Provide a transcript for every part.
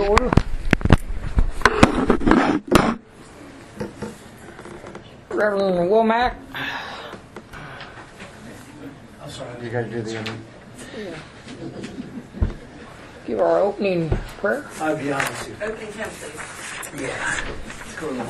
order. Reverend Womack. I'm sorry, you got to do the other. Yeah. Give our opening prayer. I'll be honest with you. Opening hymn, please. Yeah. Let's go to the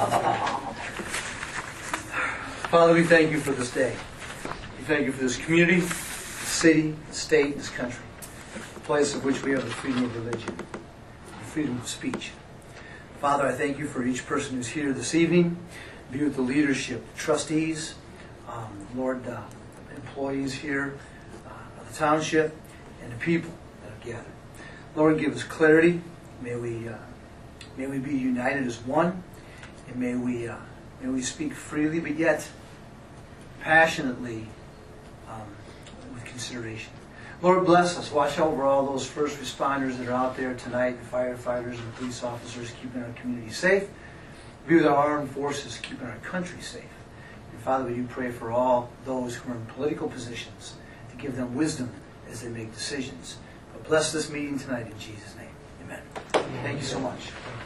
Father, we thank you for this day. We thank you for this community, city, state, this country. A place of which we have the freedom of religion, the freedom of speech. Father, I thank you for each person who's here this evening. Be with the leadership, the trustees, Lord, employees here, of the township, and the people that have gathered. Lord, give us clarity. May we be united as one, and may we speak freely, but yet passionately, with consideration. Lord, bless us. Watch over all those first responders that are out there tonight, the firefighters and police officers, keeping our community safe. Be with our armed forces, keeping our country safe. And Father, we do pray for all those who are in political positions, to give them wisdom as they make decisions. But bless this meeting tonight in Jesus' name. Amen. Thank you so much.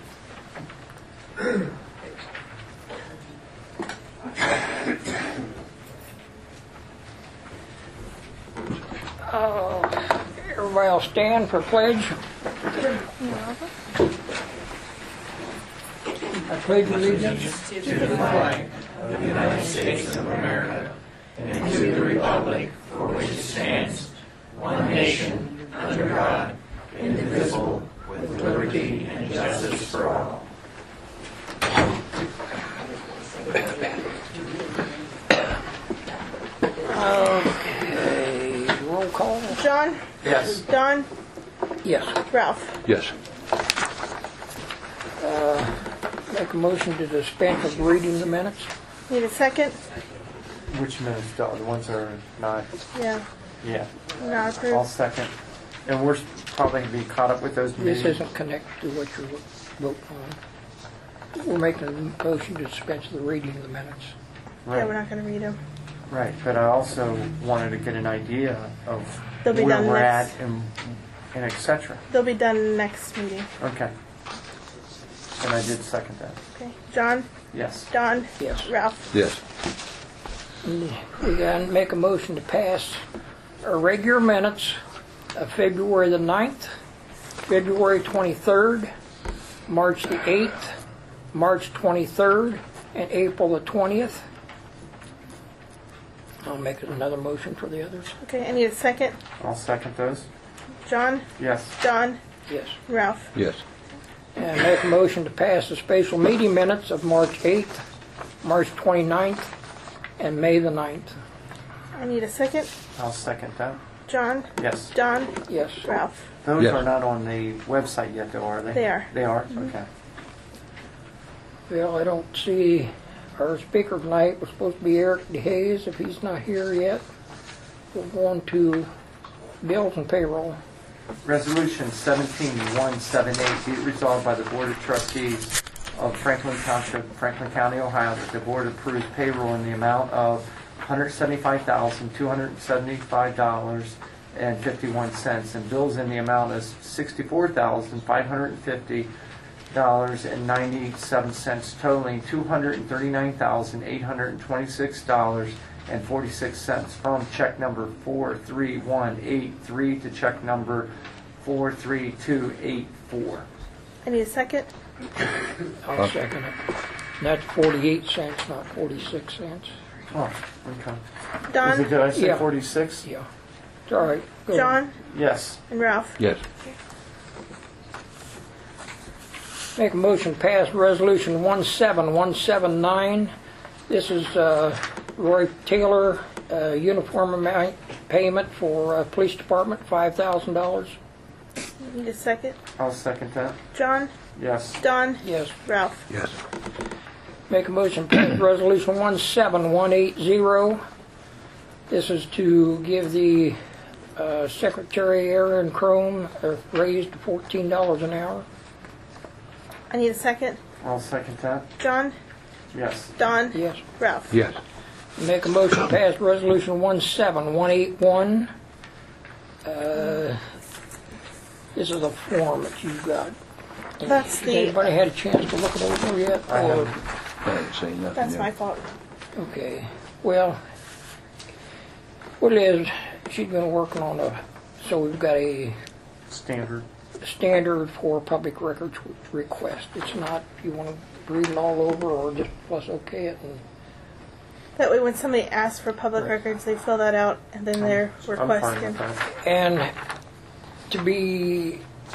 Everybody will stand for pledge. I pledge allegiance to the flag of the United States of America and to the republic for which it stands, one nation, under God, indivisible, with liberty and justice for all. Okay, roll call. John? Yes. Don? Yes. Ralph? Yes. Make a motion to dispense with reading the minutes. Need a second? Which minutes, the ones that are not? Yeah. Yeah. Not I'll approved. second. And we're probably going to be caught up with those This meetings. isn't connected to what you're voting on. We're making a motion to dispense with the reading of the minutes. Yeah, we're Right. not going to read them. Right. But I also wanted to get an idea of They'll be where done we're next. at and et cetera. They'll be done next meeting. Okay. And I did second that. Okay. John? Yes. Don? Yes. Ralph? Yes. We can make a motion to pass our regular minutes of February the 9th, February 23rd, March the 8th, March 23rd, and April the 20th. I'll make another motion for the others. Okay, I need a second. I'll second those. John? Yes. Don? Yes. Ralph? Yes. And make a motion to pass the special meeting minutes of March 8th, March 29th, and May the 9th. I need a second. I'll second that. John? Yes. Don? Yes. Ralph? Those Yes. are not on the website yet, though, are they? They are. They are? Okay. Well, I don't see our speaker tonight. Was supposed to be Eric DeHaze. If he's not here yet, we'll go on to bills and payroll. Resolution 17178, be it resolved by the Board of Trustees of Franklin Township, Franklin County, Ohio, that the Board approves payroll in the amount of $175,275.51 and bills in the amount of $64,550.97, totaling $239,826.46 from check number 43183 to check number 43284. I need a second. I'll second it. And that's 48 cents, not 46 cents. Oh, okay. Don? Did I say Yeah. 46? Yeah. It's all right. Go ahead. John? Yes. And Ralph? Yes. Make a motion to pass resolution 17179. This is Roy Taylor uniform amount payment for police department, $5,000. Need a second. I'll second that. John? Yes. Don? Yes. Ralph? Yes. Make a motion to pass resolution 17180. This is to give the Secretary Aaron Crone a raise to $14 an hour. I need a second. I'll second that. John? Yes. Don? Yes. Ralph? Yes. Make a motion to pass resolution 17181. This is a form that you've got. That's Has the, anybody had a chance to look it over yet? I Or- haven't seen nothing that's yet. my fault. Okay, well, what it is, she's been working on so we've got a Standard. standard for public records request. It's not, you want to read it all over or just plus okay it. And That way when somebody asks for public records, they fill that out and then their I'm request fine can. with that. And to be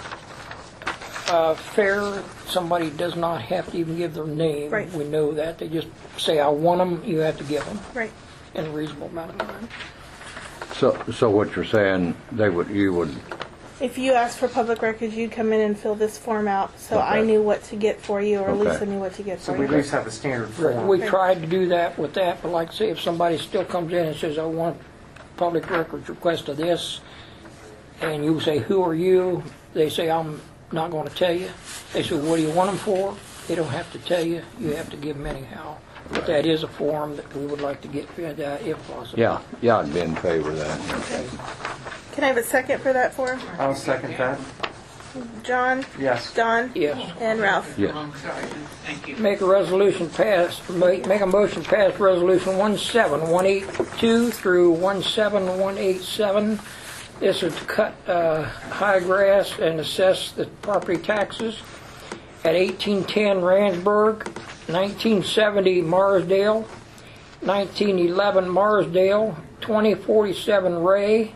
fair, somebody does not have to even give their name. Right. We know that. They just say, I want them, you have to give them Right. in a reasonable amount of time. So what you're saying, you would, If you ask for public records, you'd come in and fill this form out, so I Okay. knew what to get for you, or Okay. Lisa knew what to get So for we at you. least have a standard form. We tried to do that with that, but like I say, if somebody still comes in and says, I want public records request of this, and you say, who are you? They say, I'm not going to tell you. They say, what do you want them for? They don't have to tell you. You have to give them anyhow. But that is a form that we would like to get rid of if possible. yeah, I'd be in favor of that. Can I have a second for that form? I'll second that. John, Yes. Don, Yes. and Ralph. Yes. Make a resolution pass, make a motion to pass resolution 17182 through 17187. This is to cut high grass and assess the property taxes at 1810 Randsburg, 1970 Marsdale, 1911 Marsdale, 2047 Ray.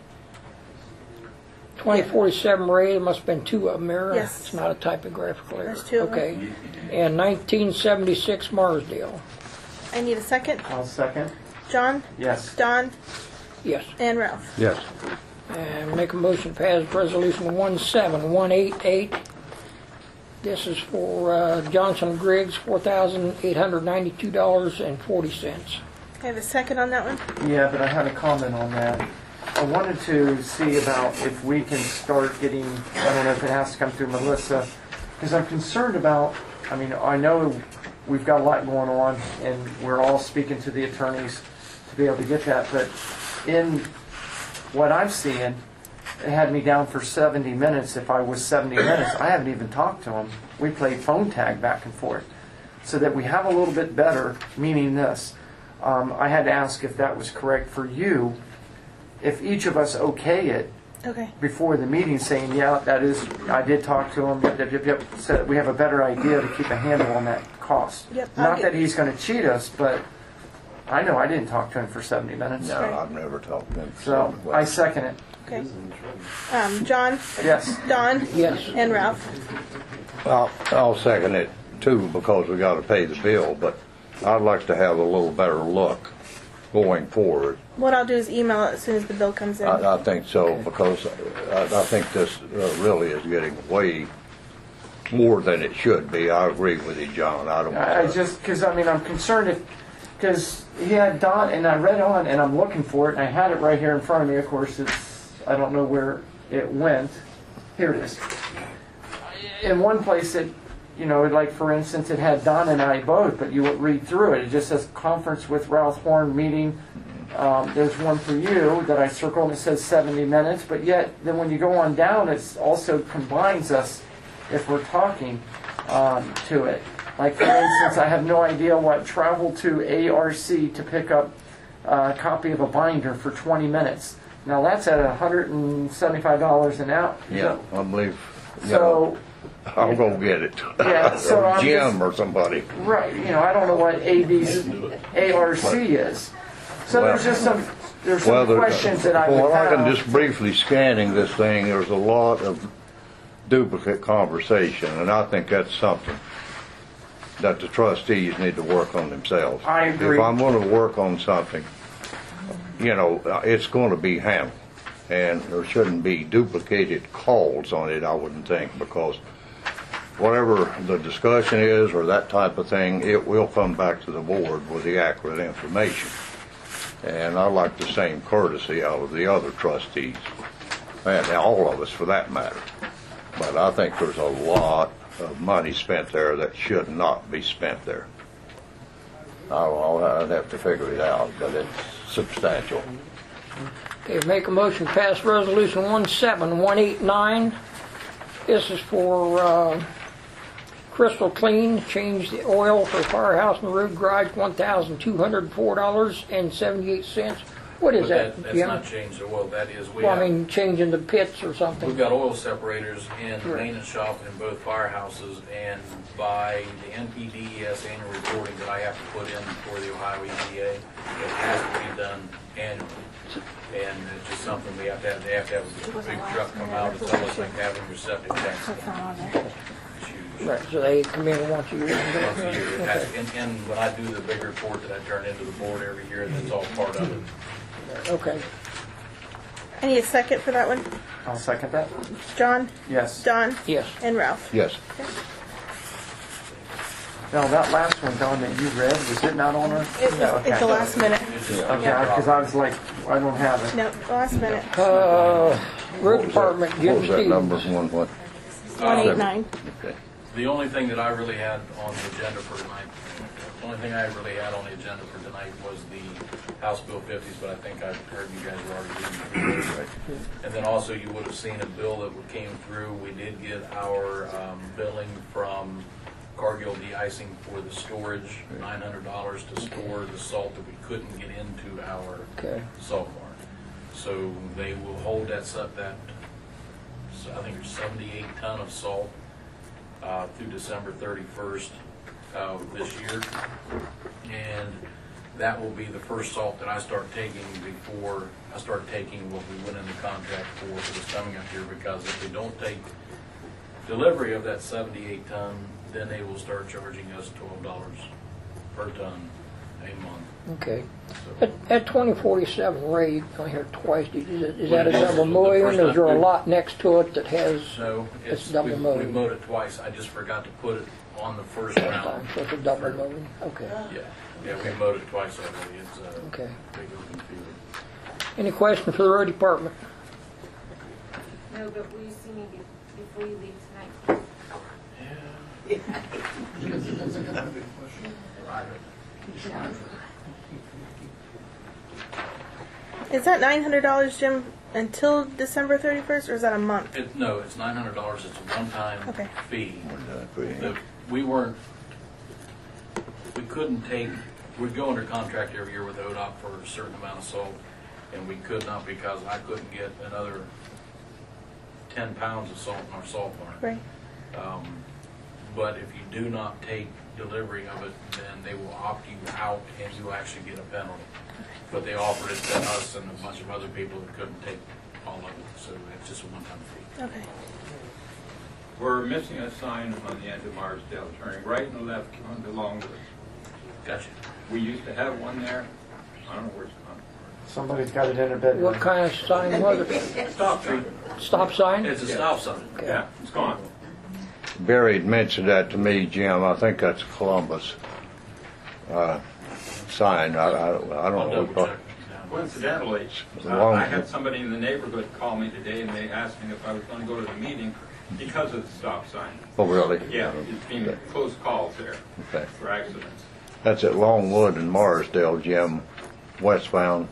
2047 Ray, there must have been two of them there. Yes. It's not a typographical error. There's two of them. Okay. And 1976 Marsdale. I need a second. I'll second. John, Yes. Don, Yes. and Ralph. Yes. And make a motion to pass resolution 17188. This is for Johnson Griggs, $4,892.40. I have a second on that one. Yeah, but I had a comment on that. I wanted to see about if we can start getting, I don't know if it has to come through Melissa, because I'm concerned about, I mean, I know we've got a lot going on, and we're all speaking to the attorneys to be able to get that, but in what I've seen, it had me down for 70 minutes. If I was 70 minutes, I haven't even talked to them. We played phone tag back and forth. So that we have a little bit better, meaning this. I had to ask if that was correct for you. If each of us okay it Okay. before the meeting, saying, yeah, that is, I did talk to him, yep, so that we have a better idea to keep a handle on that cost. Yep, I'll Not get- that he's going to cheat us, but I know I didn't talk to him for 70 minutes. No, Right. I've never talked to him. So I second it. Okay. John, Yes. Don, Yes. and Ralph. I'll second it too, because we got to pay the bill, but I'd like to have a little better look going forward. What I'll do is email it as soon as the bill comes in. I think so, because I think this really is getting way more than it should be. I agree with you, John. I don't. I just, because I mean, I'm concerned if, because he had Don, and I read on, and I'm looking for it, and I had it right here in front of me. Of course, I don't know where it went. Here it is. In one place, like for instance, it had Don and I both, but you would read through it. It just says conference with Ralph Horn meeting. There's one for you that I circled, and it says 70 minutes, but yet, then when you go on down, it also combines us if we're talking to it. Like, for instance, I have no idea what travel to ARC to pick up a copy of a binder for 20 minutes. Now, that's at $175 an hour. Yeah, I believe. So, I'll go get it. Yeah, so or I'm Jim just- or somebody. right, I don't know what ARC is. So there's just some questions that I would Well, I have. can just briefly scanning this thing, there's a lot of duplicate conversation, and I think that's something that the trustees need to work on themselves. I agree. If I'm going to work on something, it's going to be handled, and there shouldn't be duplicated calls on it, I wouldn't think, because whatever the discussion is or that type of thing, it will come back to the board with the accurate information. And I like the same courtesy out of the other trustees, and all of us for that matter. But I think there's a lot of money spent there that should not be spent there. I'd have to figure it out, but it's substantial. Okay, make a motion to pass resolution 17189. This is for Crystal Clean, change the oil for firehouse and road garage, $1,204.78. What is But that, that's Jim? not changed the oil, that is, Well, I mean, changing the pits or something. we've got oil separators in the Right. maintenance shop in both firehouses, and by the NPDES annual reporting that I have to put in for the Ohio EPA, it has to be done annually. And it's just something we have to have, they have to have a big truck come out, it's almost like having your septic tank. That's not on there. It's huge. Right, so they come in once a year. Once a year. It has- Okay. And when I do the big report that I turn into the board every year, that's all part of it. Okay. I need a second for that one. I'll second that. John, Yes. Don, Yes. and Ralph. Yes. Now, that last one, Don, that you read, was it not on our? It was at the last minute. It's just Okay, because I was like, I don't have it. No, the last minute. Road Department, What Jim was that number? Stevens. What? 189. Okay. The only thing that I really had on the agenda for tonight, the only thing I really had on the agenda for tonight was the House Bill 50s, but I think I've heard you guys were already reading through it. And then also you would have seen a bill that came through. We did get our billing from Cargill De-icing for the storage, $900 to store the salt that we couldn't get into our Okay. salt barn. So they will hold that, so I think there's 78 ton of salt through December 31st of this year. And that will be the first salt that I start taking before I start taking what we went into contract for this coming up here, because if we don't take delivery of that 78 ton, then they will start charging us $12 per ton a month. Okay. So At 2047 Ray, I heard twice, is that a Well, double the mowing, first or is there a time- lot next to it that has No, It's double we mowing. mowed it twice. I just forgot to put it on the first first round. time, so it's a double mowing? Okay, Yeah, we mowed it twice already. It's a okay. big open field. Any question for the road department? No, but will you see me before you leave tonight? Is that $900, Jim, until December 31st, or is that a month? No, it's $900. It's a one-time Okay. fee. Okay. We couldn't take, we'd go under contract every year with ODOT for a certain amount of salt, and we could not because I couldn't get another 10 pounds of salt in our salt barn. Right. But if you do not take delivery of it, then they will opt you out and you actually get a penalty. But they offered it to us and a bunch of other people that couldn't take all of it, so it's just a one-time fee. Okay. We're missing a sign on the end of Marsdale, turning right and left on the Longwood. Gotcha. We used to have one there. I don't know where it's gone. Somebody's got it in their bedroom. What kind of sign was it? Stop sign. Stop sign? It's a stop sign. Yeah, it's gone. Barry had mentioned that to me, Jim. I think that's Columbus sign. I don't I'll know. double check. Coincidentally, Long- I had somebody in the neighborhood call me today, and they asked me if I was going to go to the meeting because of the stop sign. Oh, really? Yeah, it's been close calls there Okay. for accidents. That's at Longwood and Marsdale, Jim, westbound.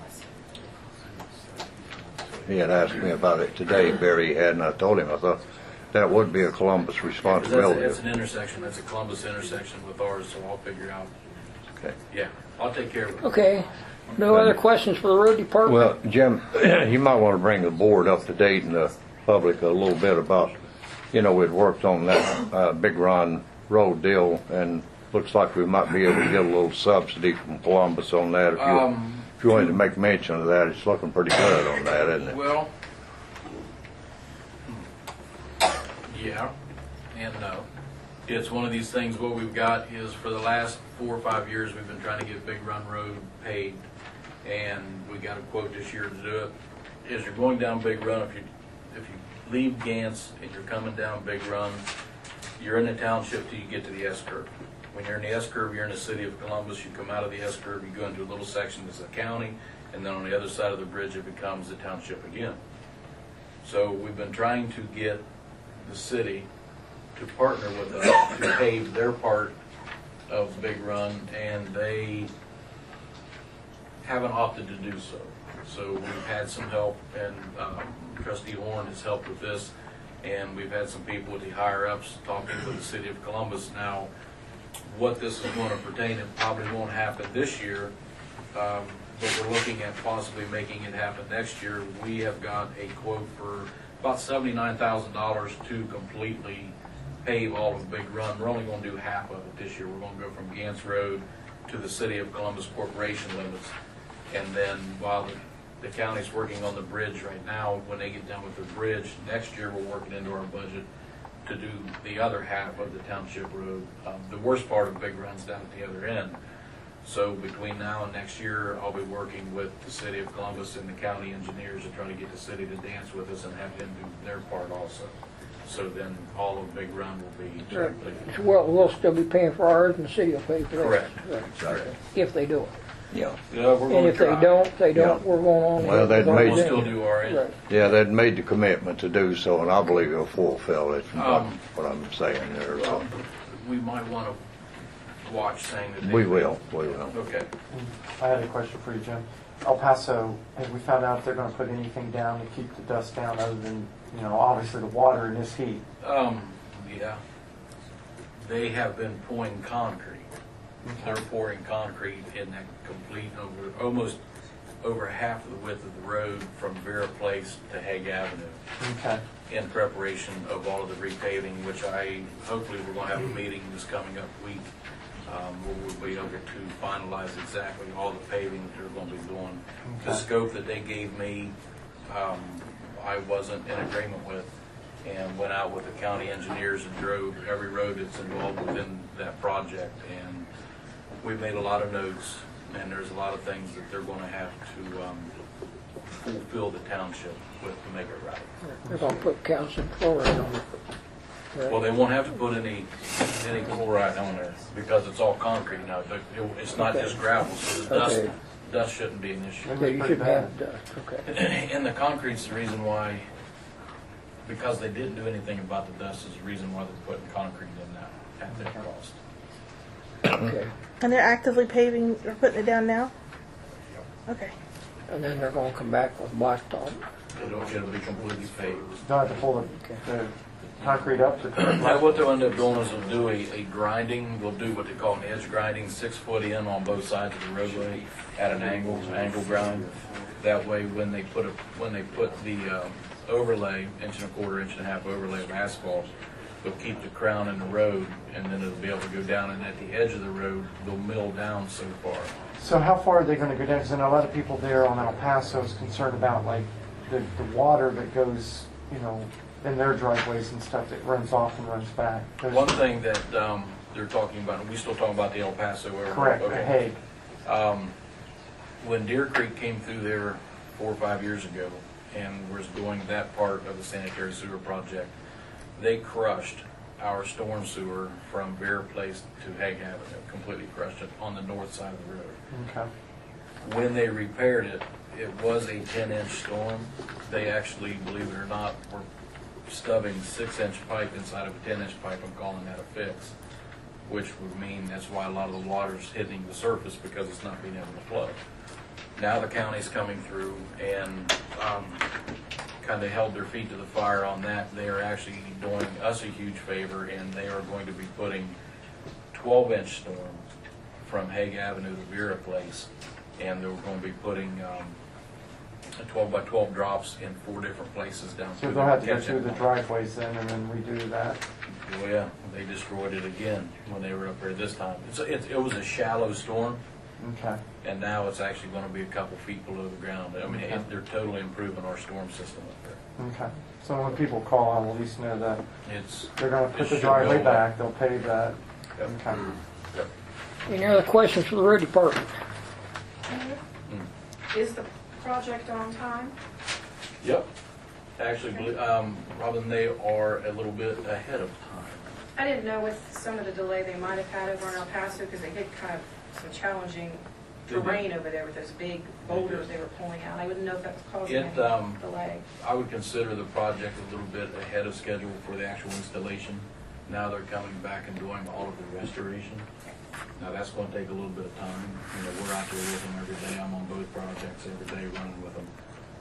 He had asked me about it today, Barry had, and I told him, I thought that would be a Columbus responsibility. That's an intersection, that's a Columbus intersection with ours, so I'll figure out. Okay. Yeah, I'll take care of it. Okay. No other questions for the road department? Well, Jim, you might want to bring the board up to date and the public a little bit about, we'd worked on that Big Run Road deal, and looks like we might be able to get a little subsidy from Columbus on that. If you wanted to make mention of that, it's looking pretty good on that, isn't it? Well, yeah and no. It's one of these things, what we've got is for the last 4 or 5 years, we've been trying to get Big Run Road paved, and we got a quote this year to do it. As you're going down Big Run, if you leave Gants and you're coming down Big Run, you're in the township till you get to the S-curve. When you're in the S-curve, you're in the city of Columbus. You come out of the S-curve, you go into a little section that's a county, and then on the other side of the bridge, it becomes the township again. So we've been trying to get the city to partner with us to pave their part of Big Run, and they haven't opted to do so. So we've had some help, and Trustee Horn has helped with this, And we've had some people with the higher ups talking with the city of Columbus. Now, what this is going to pertain, it probably won't happen this year, but we're looking at possibly making it happen next year. We have got a quote for about $79,000 to completely pave all of Big Run. We're only going to do half of it this year. We're going to go from Gantz Road to the City of Columbus Corporation limits. And then while the county's working on the bridge right now, when they get done with the bridge, next year we're working into our budget to do the other half of the township road. The worst part of Big Run's down at the other end. So between now and next year, I'll be working with the City of Columbus and the county engineers to try to get the city to dance with us and have them do their part also. So then all of Big Run will be completed. Well, we'll still be paying for ours, and the city will pay for theirs. Correct. Right. If they do it. Yeah. Yeah, we're And going to if they try. don't, we're going on. Well, they'd we're made- We'll going still to do our end. Right. Yeah, they'd made the commitment to do so, and I believe they'll fulfill it, Um, what I'm saying there. So. We might want to watch saying that. We will. Okay. I had a question for you, Jim. El Paso, have we found out if they're going to put anything down to keep the dust down other than, obviously the water and this heat? Yeah. They have been pouring concrete. They're pouring concrete in that complete almost over half of the width of the road from Vera Place to Hague Avenue Okay. in preparation of all of the repaving, which hopefully we're going to have a meeting this coming up week where we'll be able to finalize exactly all the paving that they're going to be doing. The Okay. scope that they gave me, I wasn't in agreement with, and went out with the county engineers and drove every road that's involved within that project. And we made a lot of notes, and there's a lot of things that they're going to have to fulfill the township with to make it right. They're going to put calcium chloride on it. Right. Well, they won't have to put any chloride on there because it's all concrete now. It's not Okay. just gravel, so the Okay. dust shouldn't be an issue. Okay, you shouldn't have dust. Okay. And the concrete's the reason why, because they didn't do anything about the dust, is the reason why they're putting concrete in now at their cost. Okay. And they're actively paving or putting it down now? Okay. And then they're going to come back with blacktop. It'll be completely paved. Don't have to pull the concrete up to Now, what they'll end up doing is they'll do a grinding, they'll do what they call an edge grinding, 6 foot in on both sides of the roadway at an angle grind. That way, when they put the overlay, 1.25 inch overlay of asphalt, they'll keep the crown in the road, and then it'll be able to go down, and at the edge of the road, they'll mill down so far. So how far are they going to go down? Because I know a lot of people there on El Paso is concerned about like the water that goes, in their driveways and stuff that runs off and runs back. One thing that they're talking about, and we still talking about the El Paso area. Correct, Okay. Hague. When Deer Creek came through there 4 or 5 years ago and was doing that part of the sanitary sewer project, they crushed our storm sewer from Bear Place to Hague Avenue, completely crushed it on the north side of the road. Okay. When they repaired it, it was a 10-inch storm. They actually, believe it or not, were stubbing 6-inch pipe inside of a 10-inch pipe and calling that a fix, which would mean that's why a lot of the water's hitting the surface because it's not being able to flow. Now the county's coming through and kind of held their feet to the fire on that. They are actually doing us a huge favor, and they are going to be putting 12-inch storm from Hague Avenue to Vera Place, and they're going to be putting 12 by 12 drops in 4 different places down So through they'll have to go catch through the that. driveways then and then redo that. Well, yeah, they destroyed it again when they were up there this time. It was a shallow storm, Okay. and now it's actually going to be a couple feet below the ground. I mean, Okay. they're totally improving our storm system up there. Okay. So when people call, I'll at least know that It's they're going to it put the should driveway go back, they'll pave that. Yep. Okay. Yep. Any other questions for the road department? Is the project on time? Yep. Actually, Robin, they are a little bit ahead of time. I didn't know with some of the delay they might have had over in El Paso because they hit kind of some challenging They did. terrain over there with those big boulders they were pulling out. I wouldn't know if that was causing It, any delay. I would consider the project a little bit ahead of schedule for the actual installation. Now they're coming back and doing all of the restoration. Now that's going to take a little bit of time. We're out there with them every day. I'm on both projects every day running with them.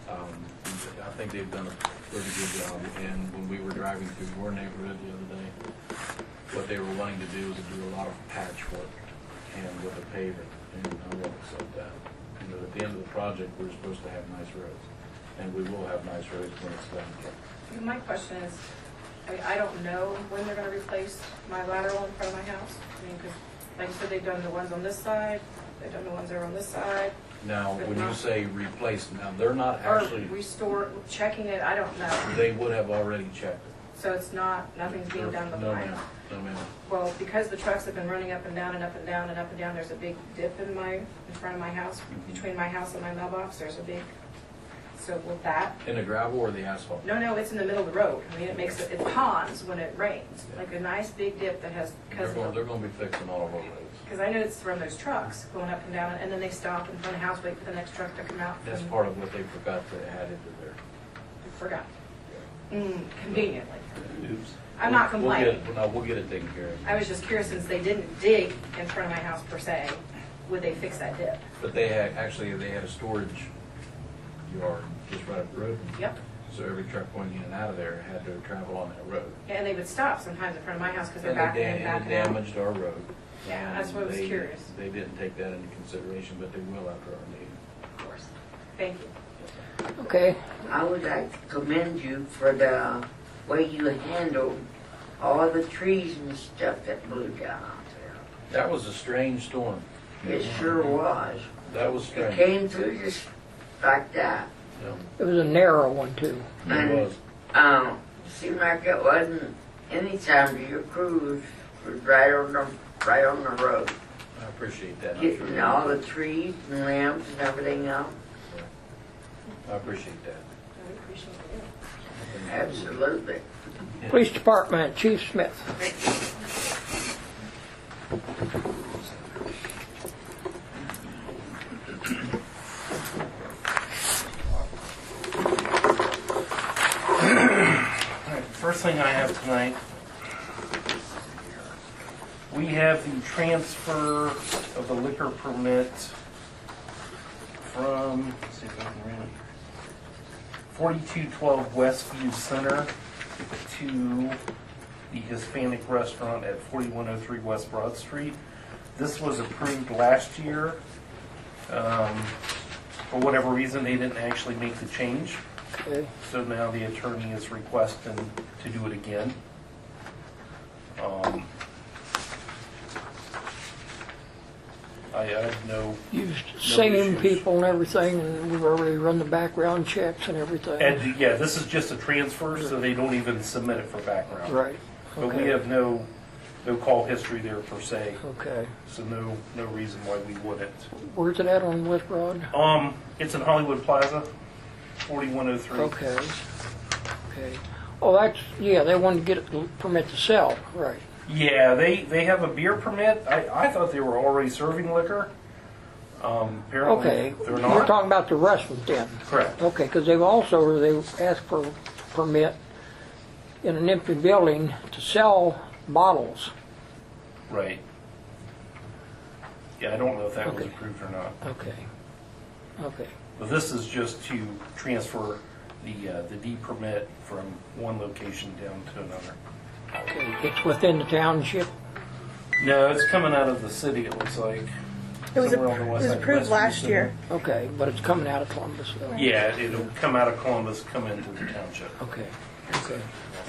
I think they've done a pretty good job, and when we were driving through your neighborhood the other day, what they were wanting to do is to do a lot of patchwork and with a paver, and I won't accept that. You know, at the end of the project, we're supposed to have nice roads, and we will have nice roads when it's done. My question is, I don't know when they're gonna replace my lateral in front of my house. I mean, because, like you said, they've done the ones on this side, they've done the ones that are on this side. Now, But when you not- say replace, now, they're not Or actually, restore, checking it, I don't know. they would have already checked it. So it's not, nothing's being done with No, mine. ma'am, no, ma'am. Well, because the trucks have been running up and down and up and down and up and down, there's a big dip in front of my house, between my house and my mailbox, there's a big, so with that, In the gravel or the asphalt? no, it's in the middle of the road. I mean, it ponds when it rains, like a nice big dip that has, They're gonna be fixing all of our roads. because I know it's from those trucks going up and down, and then they stop in front of the house, wait for the next truck to come out. That's and part of what they forgot to add into there. Forgot. Conveniently. Oops. I'm not We'll get complaining. it- No, we'll get it taken care of. I was just curious, since they didn't dig in front of my house per se, would they fix that dip? But they had, actually, they had a storage yard just right up the road. Yep. So every truck going in and out of there had to travel on that road. And they would stop sometimes in front of my house because they're And backing in, and it backing out. damaged our road. Yeah, that's what I was And curious. They didn't take that into consideration, but they will after our meeting. Of course. Thank you. Okay, I would like to commend you for the way you handled all the trees and stuff that blew down out That was a strange storm. there. It sure was. That was It strange. came through just like that. Yeah, it was a narrow one too. it was. Seemed like it wasn't any time to your crews was right on the road. I appreciate that. I'm Getting sure- all the trees and limbs and everything out. I appreciate that. I appreciate it. Absolutely. Police Department, Chief Smith. Alright, first thing I have tonight, we have the transfer of the liquor permit from, let's see if I can read it, 4212 Westview Center to the Hispanic restaurant at 4103 West Broad Street. This was approved last year. For whatever reason, they didn't actually make the change. Okay, So now the attorney is requesting to do it again. I have no, used same issues. people and everything, and we've already run the background checks and everything. and yeah, this is just a transfer, so they don't even submit it for background. Right, But we okay, have no call history there per se, okay. so no reason why we wouldn't. Where's it at on West Broad? It's in Hollywood Plaza, 4103. Okay, okay. Oh, that's, yeah, they wanted to get a permit to sell, right. Yeah, they have a beer permit. I thought they were already serving liquor. Apparently Okay, they're we're not. talking about the restaurant then. Correct. Okay, because they asked for a permit in an empty building to sell bottles. Right. Yeah, I don't know if that was Okay. approved or not. Okay, okay, But this is just to transfer the D permit from one location down to another. okay. It's within the township? No, it's coming out of the city, it looks like. It was, Somewhere on the it west was side, approved west last of year. Okay, but it's coming out of Columbus though? Yeah, it'll come out of Columbus, come into the township. Okay, okay.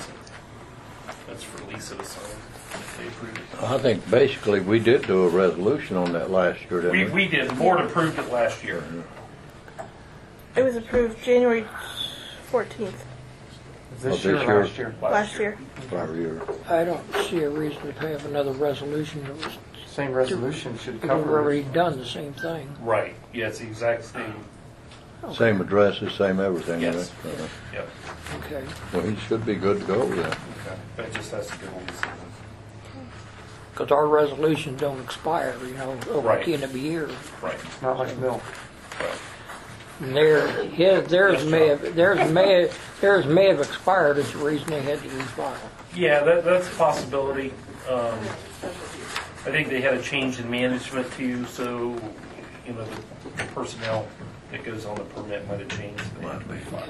That's for Lisa to sign. If they approve it. I think basically we did do a resolution on that last year, didn't we? We did. The board approved it last year. It was approved January 14th This year or last year? last year. Prior year. I don't see a reason to have another resolution. It was, Same resolution should we've cover already it. done the same thing. Right. Yeah, it's the exact same. Same addresses, same everything, Yes. isn't it? Yep. Okay, Well, he should be good to go then. Okay. But it just has to go with Lisa. because our resolutions don't expire, you know, over Right. at the end of the year. Right. Not like milk. Right. And theirs may have expired. Is the reason they had to refile. Yeah, that's a possibility. I think they had a change in management too, so, you know, the personnel that goes on the permit might have changed. But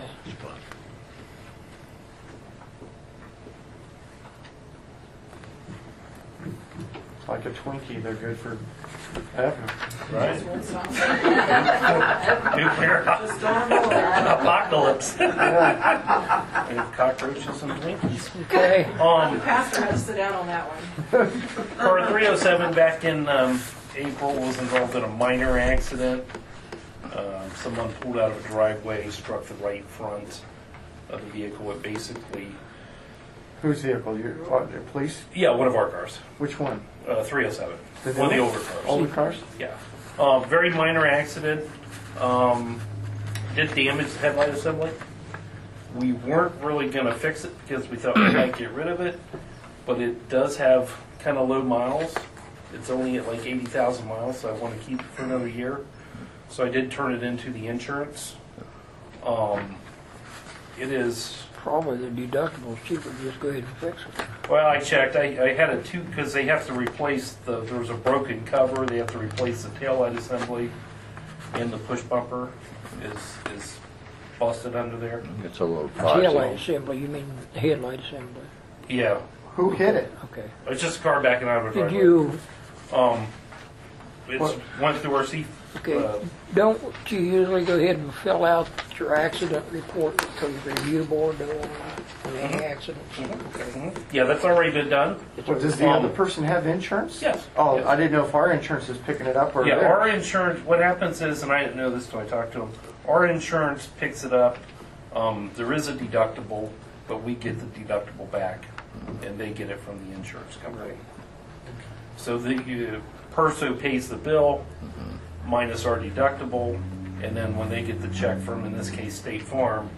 Like a Twinkie, they're good for ever. right? It's not. Nuclear Just don't roll that. apocalypse. And cockroaches and Twinkies. Okay. The pastor had to sit down on that one. Car 307 back in April was involved in a minor accident. Someone pulled out of a driveway, struck the right front of the vehicle. It basically, Whose vehicle? Your police? yeah, one of our cars, Which one? 307. The One of the new- older cars. Older cars? Yeah. Very minor accident. Did damage the headlight assembly. We weren't really going to fix it because we thought we might get rid of it, but it does have kind of low miles. It's only at like 80,000 miles, so I want to keep it for another year. So I did turn it into the insurance. It is, Probably the deductible's cheaper, just go ahead and fix it. well, I checked. I had a two, because they have to replace there was a broken cover. They have to replace the taillight assembly, and the push bumper is busted under there. It's a little Taillight pricey. assembly, you mean the headlight assembly? Yeah. Who hit it? Okay. It's just a car backing out of a Did driveway. you, It's went through our C. okay, don't you usually go ahead and fill out your accident report because the review board don't want any accidents? Okay. Yeah, that's already been done. Well, does the other person have insurance? Yes. Oh, Yes. I didn't know if our insurance is picking it up or Yeah, theirs. our insurance, what happens is, and I didn't know this till I talked to them, our insurance picks it up. There is a deductible, but we get the deductible back, and they get it from the insurance company. So the Perso pays the bill minus our deductible, and then when they get the check from, in this case, State Farm,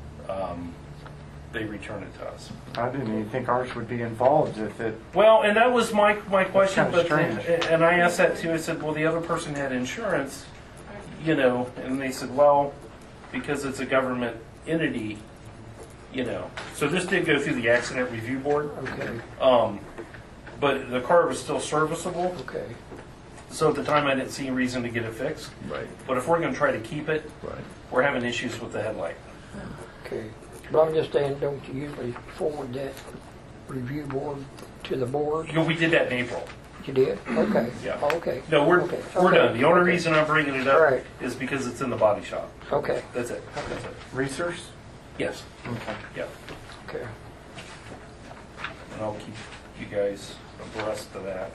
they return it to us. I didn't even think ours would be involved if it. Well, and that was my question, kinda but strange. and I asked that too. I said, well, the other person had insurance, you know, and they said, well, because it's a government entity, you know. So this did go through the accident review board, Okay, but the car was still serviceable. okay. So at the time, I didn't see a reason to get it fixed. Right, But if we're going to try to keep it, right. we're having issues with the headlight. Okay, but I'm just saying, don't you usually forward that review board to the board? You know, we did that in April. You did? Okay. Yeah. Okay. No, we're Okay. we're Okay. done. The only Okay. reason I'm bringing it All up right. is because it's in the body shop. Okay, That's it. That's it. Research? Yes. Okay. Yeah. okay. And I'll keep you guys abreast of that.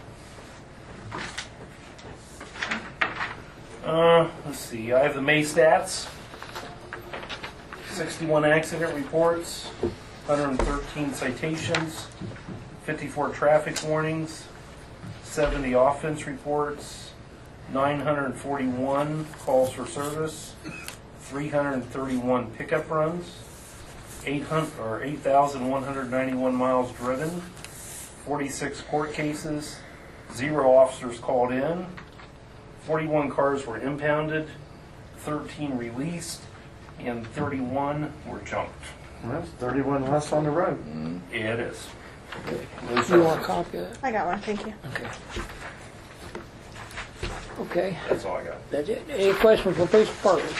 Let's see, I have the May stats. 61 accident reports, 113 citations, 54 traffic warnings, 70 offense reports, 941 calls for service, 331 pickup runs, 8,191 miles driven, 46 court cases, 0 officers called in, 41 cars were impounded, 13 released, and 31 were junked. Well, that's 31 less on the road. Yeah, it is. You want a copy of that? I got one, thank you. Okay. Okay, That's all I got. that's it. Any questions for police department?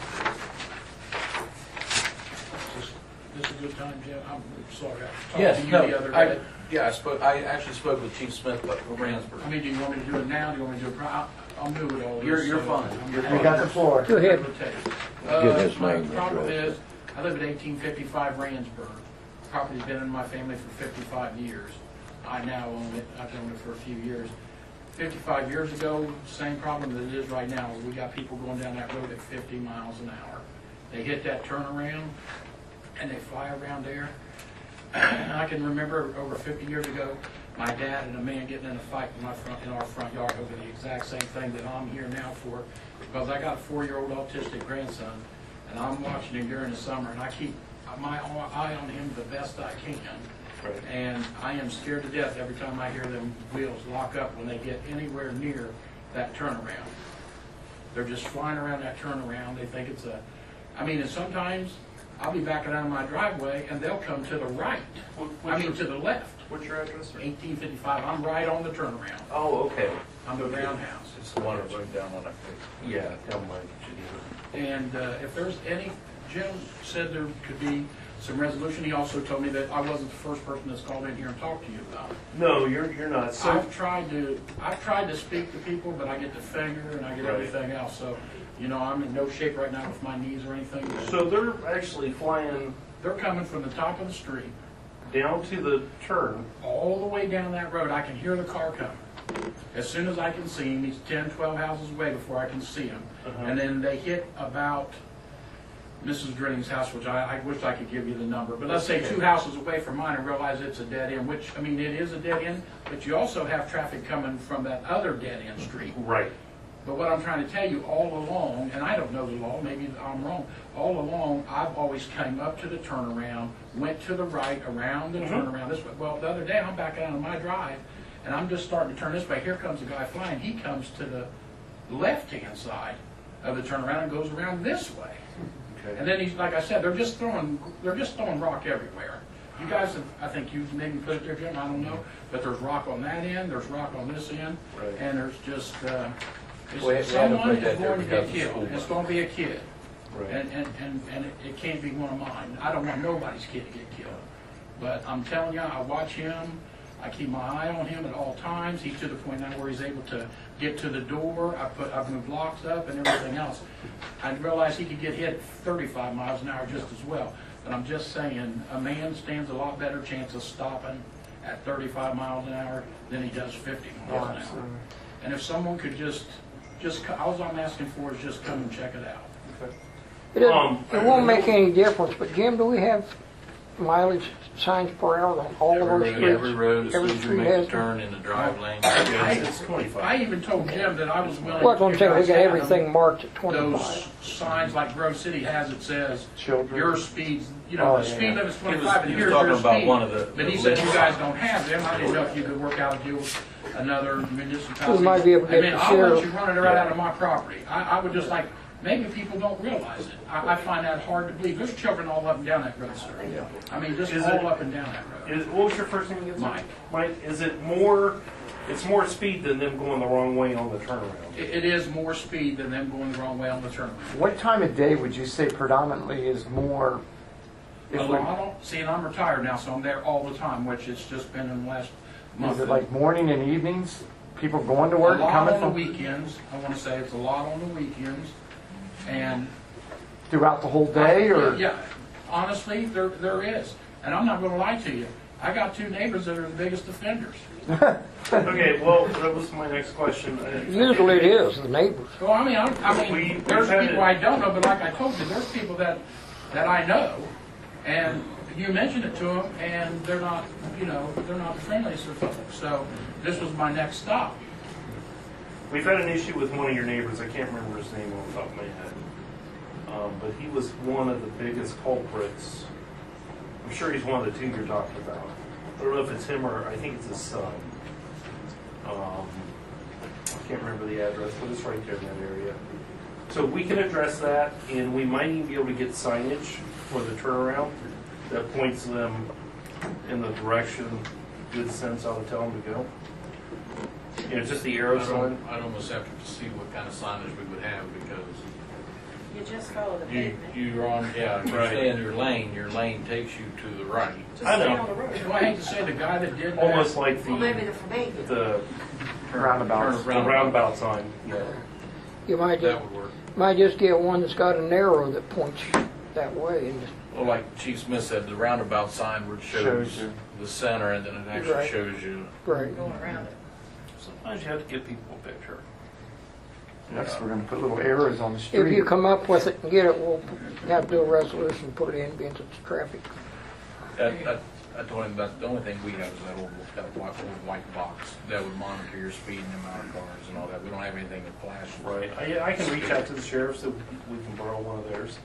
This is a good time, Jim. I'm sorry. I Yes, talked to you no, the other I, day. yeah, I actually spoke with Chief Smith of Randsburg. I mean, do you want me to do it now? Do you want me to do it? I'll do it all. You're so fine. I'm You're happy You got the floor. Go ahead. to take. Give his My name and problem address. is, I live at 1855 Randsburg. Property's been in my family for 55 years. I now own it. I've owned it for a few years. 55 years ago, same problem that it is right now. We got people going down that road at 50 miles an hour. They hit that turnaround and they fly around there. And I can remember over 50 years ago, my dad and a man getting in a fight in our front yard over the exact same thing that I'm here now for, because I got a 4-year-old autistic grandson, and I'm watching him during the summer, and I keep my eye on him the best I can. Right. And I am scared to death every time I hear them wheels lock up when they get anywhere near that turnaround. They're just flying around that turnaround. They think it's and sometimes I'll be backing out of my driveway and they'll come to the right. To the left. What's your address, sir? 1855, I'm right on the turnaround. Oh, okay. I'm the roundhouse. It's the one that went down on that page. Yeah, tell me what you do. And if there's any, Jim said there could be some resolution. He also told me that I wasn't the first person that's called in here and talked to you about it. No, you're not. So I've tried to speak to people, but I get the finger and I get Right. everything else. So, you know, I'm in no shape right now with my knees or anything. so they're actually flying They're coming from the top of the street down to the turn. all the way down that road. I can hear the car coming. As soon as I can see him, he's 10, 12 houses away before I can see him. Uh-huh. And then they hit about Mrs. Drinning's house, which I wish I could give you the number, but let's say 2 houses away from mine and realize it's a dead end, which, I mean, it is a dead end, but you also have traffic coming from that other dead end street. Right. But what I'm trying to tell you all along, and I don't know the law, maybe I'm wrong, all along, I've always came up to the turnaround, went to the right, around the turnaround this way. Well, the other day, I'm back out on my drive, and I'm just starting to turn this way. Here comes a guy flying. He comes to the left-hand side of the turnaround and goes around this way. Okay. And then he's, like I said, they're just throwing rock everywhere. You guys have, I think you maybe put it there, Jim, I don't know, but there's rock on that end, there's rock on this end, Right. and there's just, We had to someone put that is there going to get because of the killed. school It's bus. going to be a kid. Right. And it can't be one of mine. I don't want nobody's kid to get killed. But I'm telling you, I watch him. I keep my eye on him at all times. He's to the point now where he's able to get to the door. I've moved locks up and everything else. I realize he could get hit 35 miles an hour just as well. But I'm just saying, a man stands a lot better chance of stopping at 35 miles an hour than he does 50 miles an hour. And if someone could just all I'm asking for is just come and check it out. Okay. It won't make any difference, but Jim, do we have mileage signs per hour on all of our streets? Every road, as Every soon as you street make has the turn in the drive lane. It's 25. I even told Jim that I was willing Well, I'm to saying we got have everything marked at those 25. signs like Grove City has that says Children. your speed's, you know, Oh, the yeah. speed limit's He was- 25 and he was here's talking your about speed. one of the- But he the said you lists. guys don't have them. I didn't know if you could work out a deal with another municipality. We might be able to I get mean, the I'll let sheriff. you run it right out of my property. I would just like, maybe people don't realize it. I find that hard to believe. There's children all up and down that road, sir. I mean, just Is all it- up and down that road. What was your first name again? Mike. Mike, is it more? It's more speed than them going the wrong way on the turnaround. It is more speed than them going the wrong way on the turnaround. What time of day would you say predominantly is more? A lot of, see, and I'm retired now, so I'm there all the time, which it's just been in the last month. Is it like morning and evenings? People going to work, A lot coming on the from weekends. I want to say it's a lot on the weekends, and throughout the whole day, or yeah, honestly, there is. And I'm not going to lie to you. I got 2 neighbors that are the biggest offenders. Okay, well, that was my next question. Usually it is, the neighbors. Well, I mean, there's had people it- I don't know, but like I told you, there's people that I know, and you mention it to them, and they're not, you know, they're not the friendliest of folks. So this was my next stop. We've had an issue with one of your neighbors. I can't remember his name off the top of my head. But he was one of the biggest culprits. I'm sure he's one of the 2 you're talking about. I don't know if it's him or I think it's his son. I can't remember the address, but it's right there in that area. So we can address that, and we might even be able to get signage for the turnaround that points them in the direction good sense ought to tell them to go. You know, just the arrow sign. I'd almost have to see what kind of signage we would have because You just follow the you, pavement. you're on, yeah, you Right. stay in your lane takes you to the right. Just I stay know. on the road. Well, I hate to say the guy that did that. Almost like Well, maybe the they're from Aiken. the roundabouts. the roundabout sign. Yeah. You might That just, would work. might just get one that's got an arrow that points that way and just, Well, like Chief Smith said, the roundabout sign where it shows Shows you. the center and then it actually Right. shows you. right. Going around it. Sometimes you have to give people a picture. next we're going to put little arrows on the If street. you come up with it and get it, we'll have to do a resolution, put it in against its traffic. I told him about the only thing we have is that old white box that would monitor your speed and the amount of cars and all that. We don't have anything that flashes. Right. I can reach out to the sheriff so we can borrow one of theirs.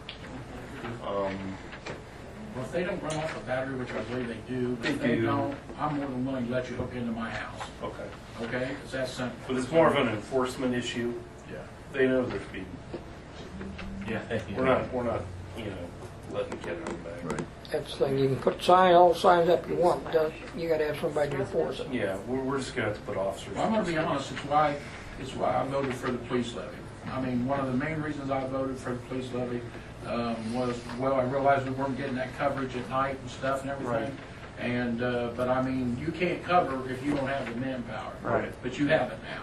Well, if they don't run off a battery, which I believe they do, but if They they do. don't, I'm more than willing to let you hook into my house. Okay. Okay? It's that simple. But it's more of an enforcement issue. Yeah. They know they're speeding. Yeah. We're not, you know. letting the kid come back. Right. That's the thing, you can put all signs up you want, but you gotta have somebody to enforce it. Yeah, we're just gonna have to put officers. Well, I'm gonna be honest, it's why I voted for the police levy. I mean, one of the main reasons I voted for the police levy was, well, I realized we weren't getting that coverage at night and stuff and everything. Right. And, but I mean, you can't cover if you don't have the manpower. Right. But you have it now.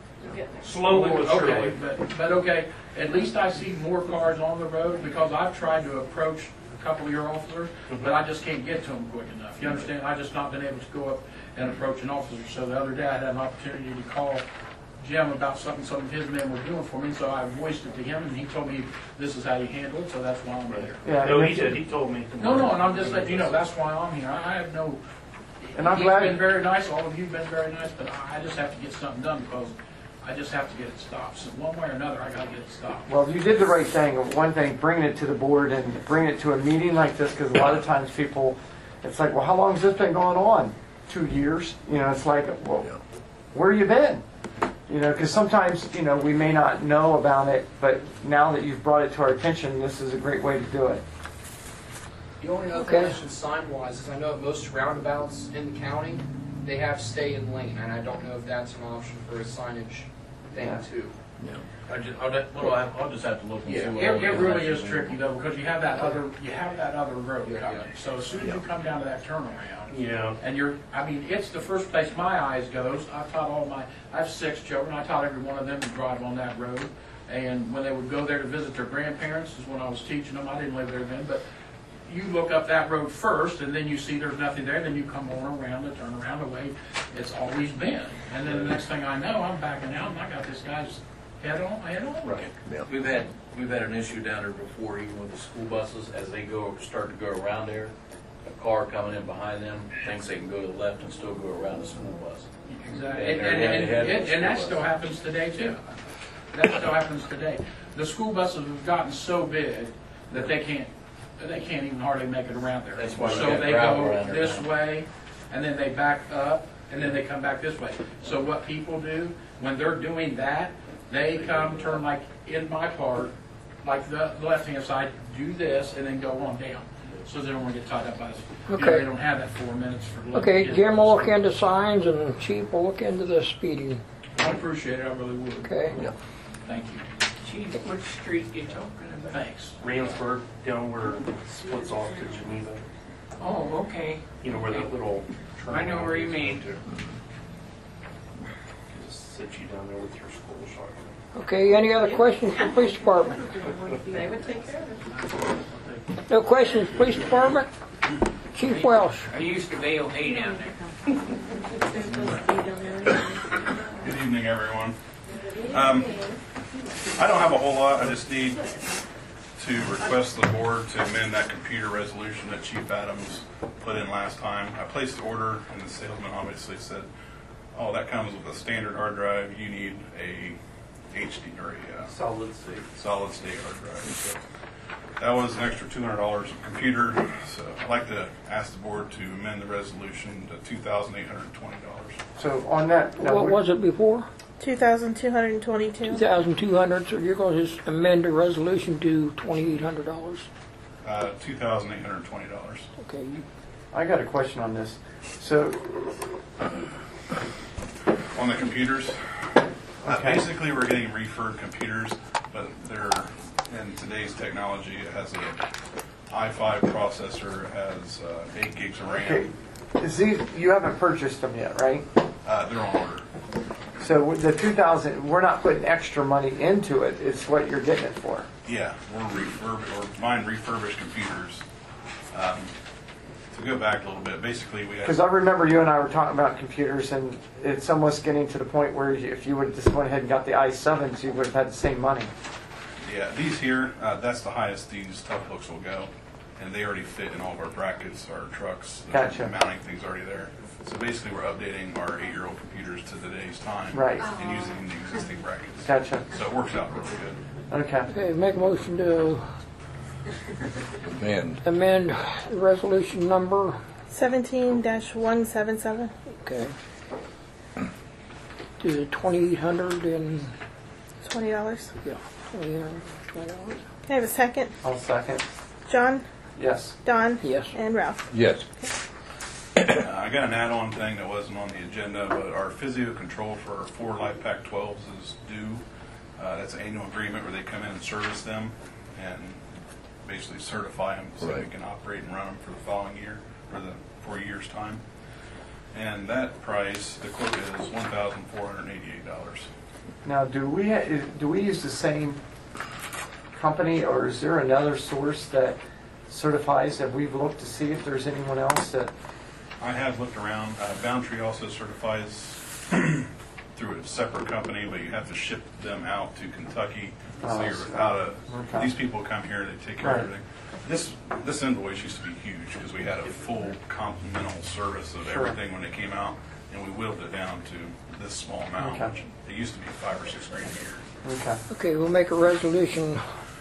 Slowly but surely. Okay, but okay, at least I see more cars on the road because I've tried to approach a couple of your officers, but I just can't get to them quick enough. You understand? I just not been able to go up and approach an officer. So the other day I had an opportunity to call Jim about something some of his men were doing for me, so I voiced it to him, and he told me this is how you handle it, so that's why I'm here. Yeah, No, he did. He told me. No, and I'm just letting you know, that's why I'm here. I have no, And I'm he's glad- been very nice, all of you have been very nice, but I just have to get something done because I just have to get it stopped. So one way or another, I gotta get it stopped. Well, you did the right thing. One thing, bringing it to the board and bringing it to a meeting like this, because a lot of times people, it's like, well, how long has this been going on? 2 years? You know, it's like, well, where you been? You know, because sometimes, you know, we may not know about it, but now that you've brought it to our attention, this is a great way to do it. The only other question sign-wise is I know at most roundabouts in the county, they have stay in lane, and I don't know if that's an option for a signage thing Yeah. too. I'll just have to look and see what. It really is tricky though, because you have that other road Yeah, coming. yeah. So as soon as you come down to that turnaround, Yeah. and I mean, it's the first place my eyes goes. I have 6 children. I taught every one of them to drive on that road. And when they would go there to visit their grandparents, is when I was teaching them. I didn't live there then, but you look up that road first, and then you see there's nothing there. Then you come on around the turnaround the way it's always been. And then the next thing I know, I'm backing out, and I got this guy's head on. Right. We've had an issue down there before, even with the school buses, as they start to go around there. A car coming in behind them thinks they can go to the left and still go around the school bus. Exactly. And they're head-to-head with the And that school still bus. happens today too. That still happens today. The school buses have gotten so big that they can't even hardly make it around there. That's why you So got they gravel go around there this now. way, and then they back up, and then they come back this way. So what people do, when they're doing that, they come, turn like in my part, like the left-hand side, do this, and then go on down. So they don't want to get tied up by this. Okay. They don't have that 4 minutes for. Okay, Jim will look into signs and Chief will look into the speeding. I appreciate it, I really would. Okay. Thank you. Chief, which street you talking about? Thanks. Ransburg, down where it splits off to Geneva. Oh, okay. You know where that little. I know where you mean. Just sit you down there with your school shotgun. Okay, any other questions for the police department? They would take care of it. No questions, police department? Chief Welsh. I used to bail hay down there. Good evening, everyone. I don't have a whole lot. I just need to request the board to amend that computer resolution that Chief Adams put in last time. I placed the order, and the salesman obviously said, "Oh, that comes with a standard hard drive. You need a HD or a Solid state. solid state hard drive." So that was an extra $200 of computer. So I'd like to ask the board to amend the resolution to $2,820. So on that, now, What was it before? 2,222. 2,200, so you're going to just amend the resolution to $2,800. $2,820. Okay, I got a question on this. So, On the computers, Okay. basically we're getting refurb computers, but they're in today's technology. It has a i5 processor, it has 8 gigs of okay, RAM. you haven't purchased them yet, right? They're on order. So with the 2,000, we're not putting extra money into it. It's what you're getting it for. Yeah, we're buying refurbished computers. To go back a little bit, basically we Because had, I remember you and I were talking about computers, and it's almost getting to the point where if you would have just went ahead and got the i7s, you would have had the same money. yeah, these here, that's the highest these tough books will go. And they already fit in all of our brackets, our trucks. The Gotcha. mounting thing's already there. So basically we're updating our 8-year-old computers to today's time. Right. And using the existing brackets. Gotcha. So it works out really good. Okay. okay, make a motion to And amend resolution number, 17-177. okay, to $2,800 and, $20. yeah, $2,820. Can I have a second? I'll second. John, Yes. Don, Yes. and Ralph. Yes. I got an add-on thing that wasn't on the agenda, but our physio control for our 4 Life Pack 12s is due. That's an annual agreement where they come in and service them and basically certify them so we can operate and run them for the following year, for the 4 years' time. And that price, the quote is $1,488. Now, do we use the same company, or is there another source that certifies? That we've looked to see if there's anyone else that? I have looked around. Boundtree also certifies through a separate company, but you have to ship them out to Kentucky. So you're without these people come here, they take care of everything. This invoice used to be huge because we had a full complimental service of everything when it came out, and we whittled it down to this small amount. Which it used to be $5 or $6 grand a year. Okay, we'll make a resolution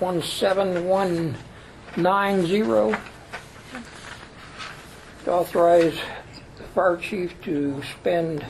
17190 to authorize the fire chief to spend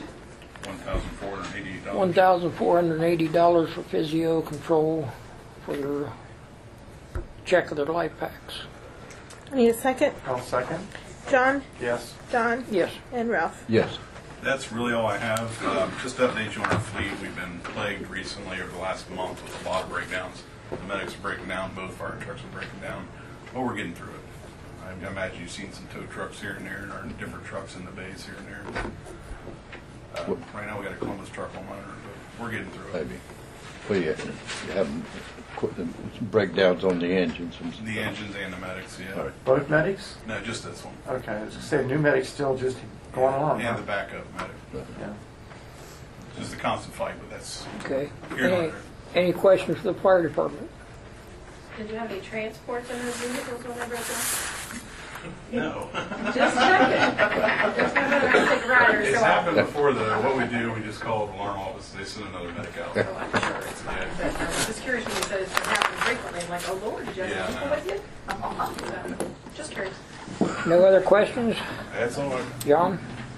$1,480 for physio control for their check of their life packs. I need a second. I'll second. John, Yes. Don, Yes. and Ralph. Yes. That's really all I have. Just to update you on our fleet, we've been plagued recently over the last month with a lot of breakdowns. The medics are breaking down, both fire trucks are breaking down, but we're getting through it. I imagine you've seen some tow trucks here and there, or different trucks in the bays here and there. Right now we got a Columbus truck on monitor, but we're getting through it. Maybe. Well, you have breakdowns on the engines. The engines and the medics, yeah. All right. Both medics? No, just this one. Okay, I was going to say, new medic's still just going on. And the backup medic. Yeah. It's just a constant fight, but that's Okay. here and there. Any questions for the fire department? Did you have any transports in those vehicles when they broke down? No. Just checking. There's no other active riders. It's so happened before. What we do, we just call the alarm office. They send another medic out. Oh, I'm sure it's not. But I was just curious when you said it's happening frequently. I'm like, oh Lord, did you have people with you? So, just curious. No other questions? That's all. John?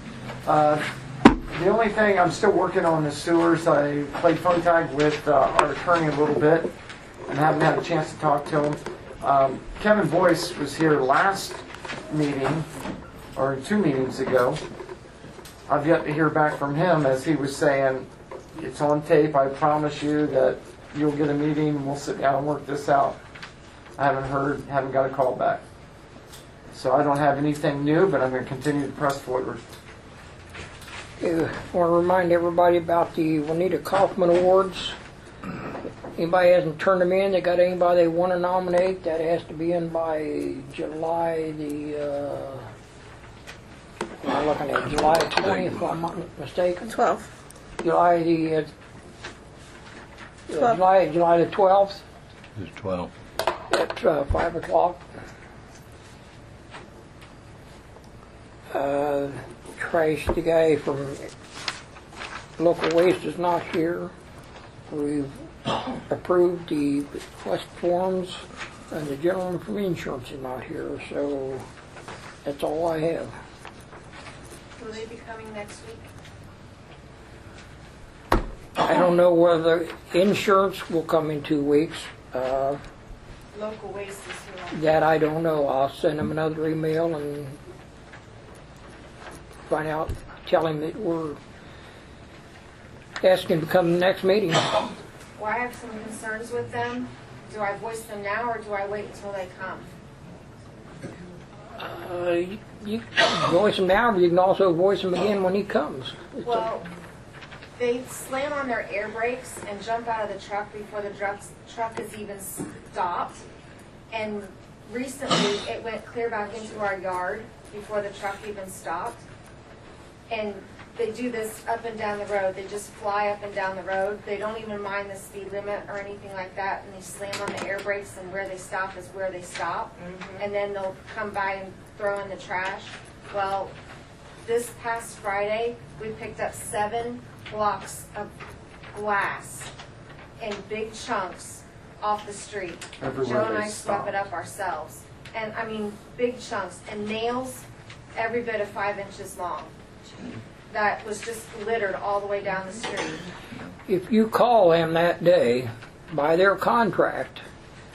The only thing, I'm still working on the sewers. I played phone tag with our attorney a little bit and haven't had a chance to talk to him. Kevin Boyce was here last meeting, or 2 meetings ago. I've yet to hear back from him, as he was saying, it's on tape, I promise you that you'll get a meeting and we'll sit down and work this out. I haven't got a call back. So I don't have anything new, but I'm going to continue to press forward. I want to remind everybody about the Juanita Kaufman Awards. Anybody hasn't turned them in, they got anybody they want to nominate, that has to be in by July I'm looking at July 20th, if I'm not mistaken. 12. July the 12. July the 12th It's 12. at 5 o'clock. Trash, the guy from Local Waste is not here. We've approved the request forms, and the gentleman from insurance is not here, so that's all I have. Will they be coming next week? I don't know whether insurance will come in 2 weeks. Local Waste is here. That I don't know. I'll send him another email and find out, tell him that we're asking to come to the next meeting. Well, I have some concerns with them. Do I voice them now, or do I wait until they come? You can voice him now, but you can also voice him again when he comes. Well, they slam on their air brakes and jump out of the truck before the truck is even stopped. And recently, it went clear back into our yard before the truck even stopped. And they do this up and down the road. They just fly up and down the road. They don't even mind the speed limit or anything like that. And they slam on the air brakes, and where they stop is where they stop. And then they'll come by and throw in the trash. Well, this past Friday, we picked up 7 blocks of glass in big chunks off the street. Everywhere Joe and they I stop. swept it up ourselves. And I mean, big chunks. And nails, every bit of 5 inches long. That was just littered all the way down the street. If you call them that day, by their contract,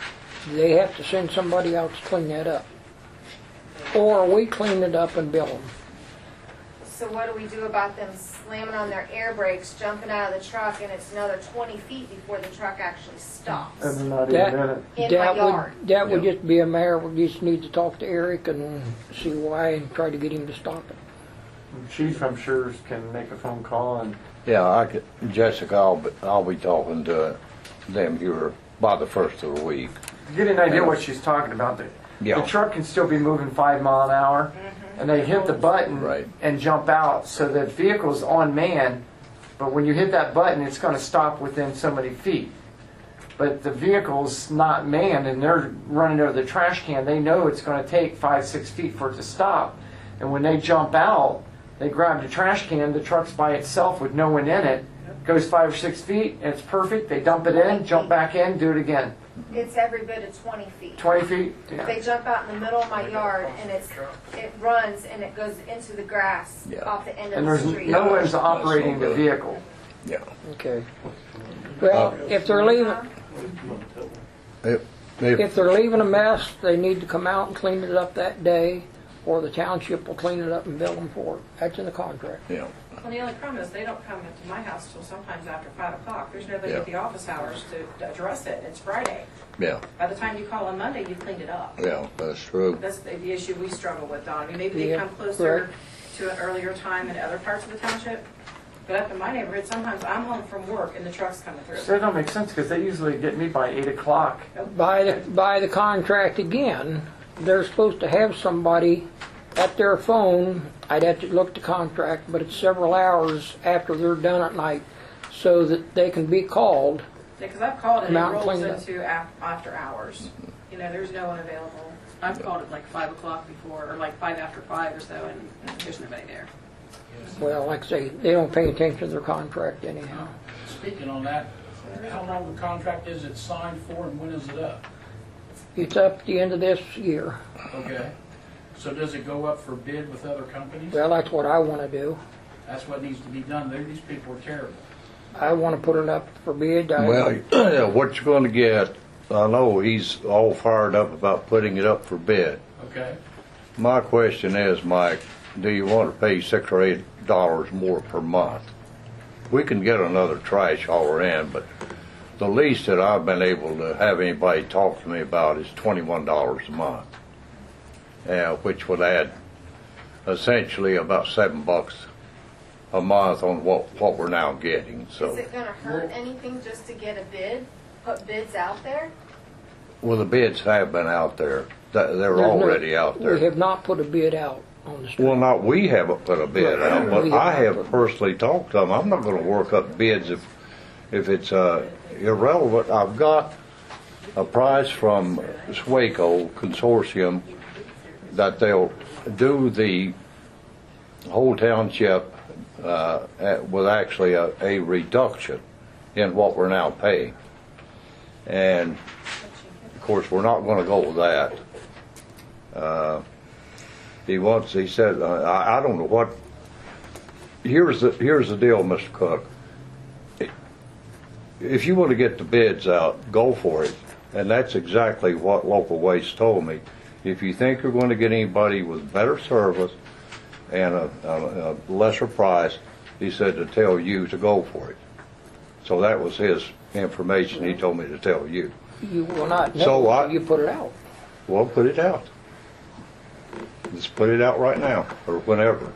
they have to send somebody out to clean that up. Or we clean it up and bill them. So what do we do about them slamming on their air brakes, jumping out of the truck, and it's another 20 feet before the truck actually stops? And not even in it. In my yard. That would just be a matter, we just need to talk to Eric and see why and try to get him to stop it. Chief, I'm sure, can make a phone call and Yeah, Jessica, I'll be talking to them here by the first of the week. get an idea what she's talking about. The truck can still be moving 5 mile an hour, and they hit the button and jump out, so that vehicle's on man, but when you hit that button, it's going to stop within so many feet. But the vehicle's not manned, and they're running over the trash can. They know it's going to take 5-6 feet for it to stop, and when they jump out, they grab the trash can. The truck's by itself with no one in it. Goes 5 or 6 feet, and it's perfect. They dump it in, jump back in, do it again. It's every bit of 20 feet. 20 feet? Yeah. They jump out in the middle of my yard, and it runs, and it goes into the grass off the end of And the there's street. no one's operating the vehicle. Yeah. Okay. Well, if they're leaving, if they're leaving a mess, they need to come out and clean it up that day, or the township will clean it up and bill them for it. That's in the contract. Yeah. Well, the only problem is they don't come into my house till sometimes after 5 o'clock. There's nobody at the office hours to address it. It's Friday. Yeah. By the time you call on Monday, you've cleaned it up. Yeah, that's true. That's the issue we struggle with, Don. I mean, maybe they come closer to an earlier time in other parts of the township, but up in my neighborhood, sometimes I'm home from work and the truck's coming through. So that don't make sense, because they usually get me by 8 o'clock. By the contract again, they're supposed to have somebody at their phone. I'd have to look at the contract, but it's several hours after they're done at night, so that they can be called. Because I've called and it Come out and rolls clean it. into after hours. You know, there's no one available. I've called at like 5 o'clock before, or like 5 after 5 or so, and there's nobody there. Well, like I say, they don't pay attention to their contract anyhow. Speaking on that, how long the contract is it signed for and when is it up? It's up at the end of this year. Okay. So does it go up for bid with other companies? Well, that's what I want to do. That's what needs to be done. These people are terrible. I want to put it up for bid. Well, what you're going to get, I know he's all fired up about putting it up for bid. Okay. My question is, Mike, do you want to pay $6 or $8 more per month? We can get another trash hauler in, but the least that I've been able to have anybody talk to me about is $21 a month, which would add essentially about $7 a month on what we're now getting. So, Is it going to hurt anything just to get a bid? Put bids out there? well, the bids have been out there. They're already out there. We have not put a bid out on the street. Well, not we haven't put a bid out, but I have personally talked to them. I'm not going to work up bids if it's irrelevant. I've got a price from SWACO Consortium that they'll do the whole township with actually a reduction in what we're now paying. And of course, we're not going to go with that. He said, I don't know what. Here's the deal, Mr. Cook. If you want to get the bids out, go for it. And that's exactly what Local Waste told me. If you think you're going to get anybody with better service and a lesser price, he said to tell you to go for it. So that was his information. He told me to tell you. You will not know So until you put it out. Well, put it out. Let's put it out right now, or whenever.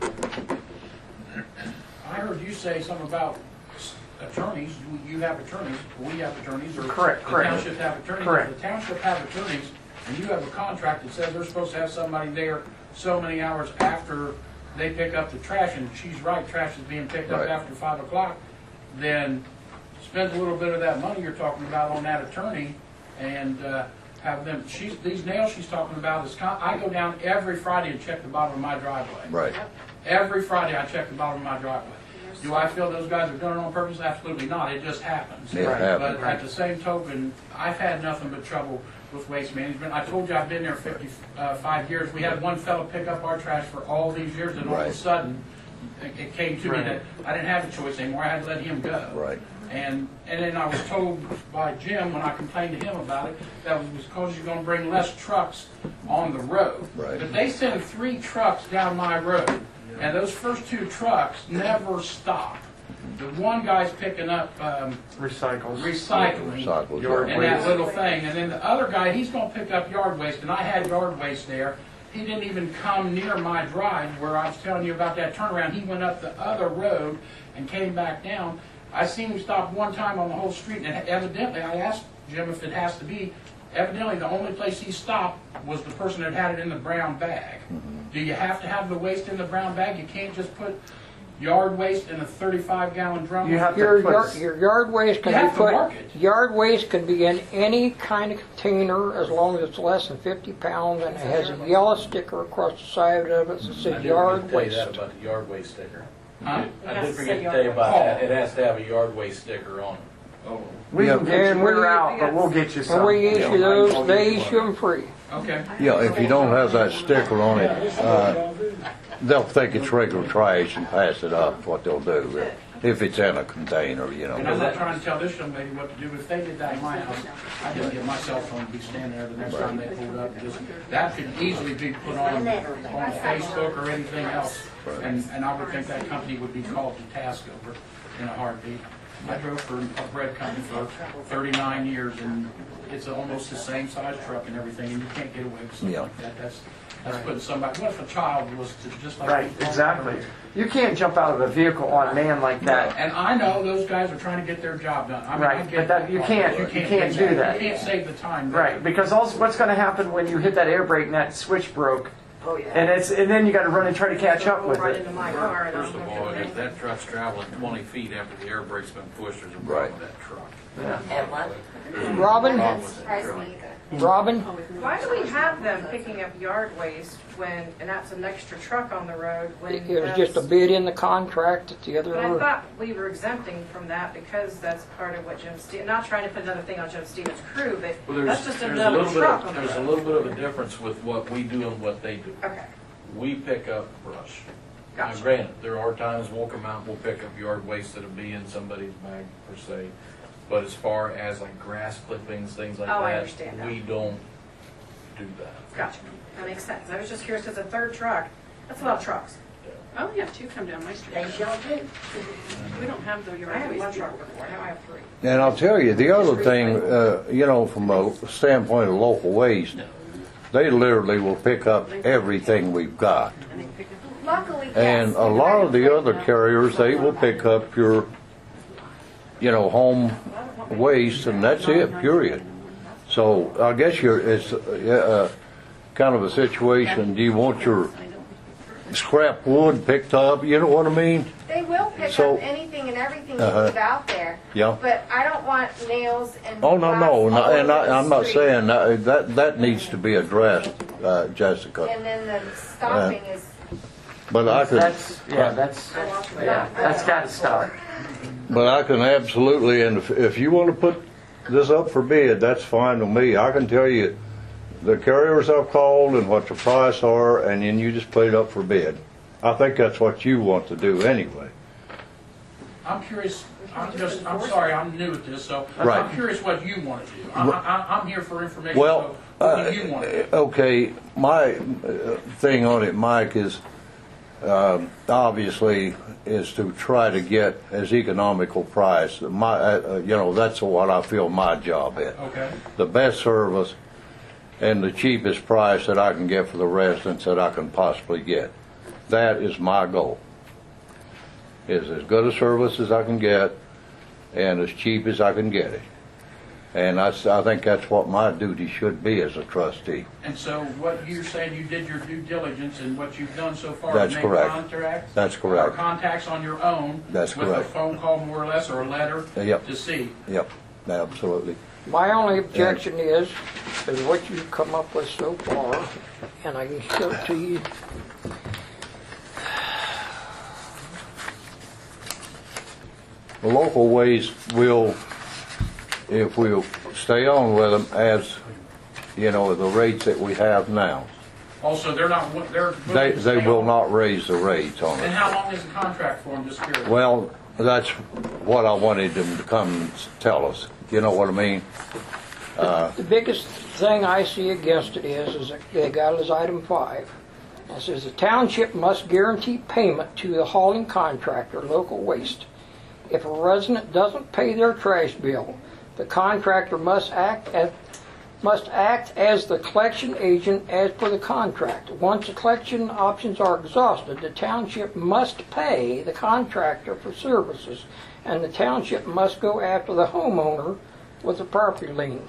I heard you say something about attorneys. You have attorneys, we have attorneys, or Correct. the township have attorneys. Correct. If the township have attorneys, and you have a contract that says they're supposed to have somebody there so many hours after they pick up the trash, and she's right, trash is being picked up after 5 o'clock, then spend a little bit of that money you're talking about on that attorney, and have them. These nails she's talking about is. I go down every Friday and check the bottom of my driveway. Right. Every Friday I check the bottom of my driveway. Do I feel those guys are doing it on purpose? Absolutely not. It just happens. It happens. But at the same token, I've had nothing but trouble with waste management. I told you I've been there 55 years. We had one fellow pick up our trash for all these years, and all of a sudden, it came to me that I didn't have a choice anymore. I had to let him go. Right. And then I was told by Jim when I complained to him about it that it was because you're going to bring less trucks on the road. Right. But they sent 3 trucks down my road, and those first 2 trucks never stop. The one guy's picking up recycling and that little thing, and then the other guy, he's going to pick up yard waste, and I had yard waste there. He didn't even come near my drive where I was telling you about that turnaround. He went up the other road and came back down. I seen him stop one time on the whole street, and evidently, I asked Jim if it has to be, evidently the only place he stopped was the person that had it in the brown bag. Do you have to have the waste in the brown bag? You can't just put yard waste in a 35-gallon drum? Your yard waste can be put. Yard waste can be in any kind of container as long as it's less than 50 pounds, and it has a yellow sticker across the side of it that says yard waste. I did forget to tell you that about the yard waste sticker. Huh? I did forget to tell you about that. It has to have a yard waste sticker on it. Oh. We can get you, we're out, but we'll get you some. When we issue those, they issue them free. Okay. Yeah, if you don't have that sticker on it, they'll think it's regular trash and pass it up, what they'll do, if it's in a container, you know. And I'm not trying to tell this young lady what to do, but if they did that in my house, I'd just get my cell phone and be standing there the next time they pulled up. That could easily be put on Facebook or anything else, and I would think that company would be called to task over in a heartbeat. I drove for a bread company for 39 years, and it's almost the same size truck and everything, and you can't get away with something like that. That's putting somebody. What if a child was to just like right? Exactly. You can't jump out of a vehicle on a man like that. And I know those guys are trying to get their job done. I mean, right, but that, you can't do that. You can't save the time. Right, because also what's going to happen when you hit that air brake and that switch broke? Oh, yeah. And then you got to run and try to catch up with it. First of all, if that truck's traveling 20 feet after the air brake's been pushed, there's a problem with that truck. Yeah. Robin? Why do we have them picking up yard waste when, and that's an extra truck on the road when It was just a bid in the contract that the other. But I thought we were exempting from that because that's part of what Jim Stevens, not trying to put another thing on Jim Stevens' crew, but that's just another truck on the road. There's a little bit of a difference with what we do and what they do. Okay. We pick up brush. Gotcha. Now, granted, there are times we'll come out and we'll pick up yard waste that'll be in somebody's bag per se. But as far as like grass clippings, things like I that, understand that. we don't do that. Gotcha. That makes sense. I was just curious because a third truck, that's a lot of trucks. I only have 2 come down my street. They shall do. We don't have the I yard had waste. one truck before, now I have 3. And I'll tell you, the other thing, you know, from a standpoint of local waste, they literally will pick up everything we've got. Luckily, yes. And a lot of the other carriers, they will pick up your, you know, home waste, and that's it, period. So I guess it's kind of a situation, do you want your scrap wood picked up, you know what I mean? They will pick up anything and everything you leave out there. Yeah. But I don't want nails and Oh, no, glass no, all and over the I'm not street. saying that needs to be addressed, Jessica. And then the stopping is. But I could. That's got to stop. But I can absolutely, and if you want to put this up for bid, that's fine with me. I can tell you the carriers I've called and what the price are, and then you just put it up for bid. I think that's what you want to do anyway. I'm curious. I'm sorry. I'm new at this, so Right. I'm curious what you want to do. I'm here for information. Well, so what do you want to do? okay, my thing on it, Mike, is obviously is to try to get as economical price. My, you know, that's what I feel my job is. Okay. The best service and the cheapest price that I can get for the residents that I can possibly get. That is my goal. Is as good a service as I can get and as cheap as I can get it. And I think that's what my duty should be as a trustee. And so what you're saying, you did your due diligence and what you've done so far That's to make correct. contacts? That's correct. Or contacts on your own? That's with correct. a phone call more or less or a letter Yep. to see? Yep, absolutely. My only objection is what you've come up with so far, and I can show it to you. The local waste will, if we'll stay on with them as, you know, the rates that we have now, Also, they're not, they're. They will not raise the rates on And it. how long is the contract for them, just curious? Well, that's what I wanted them to come and tell us. You know what I mean? The biggest thing I see against it is that they got it as item 5. It says the township must guarantee payment to the hauling contractor, local waste. If a resident doesn't pay their trash bill, the contractor must act as the collection agent as per the contract. Once the collection options are exhausted, the township must pay the contractor for services, and the township must go after the homeowner with a property lien.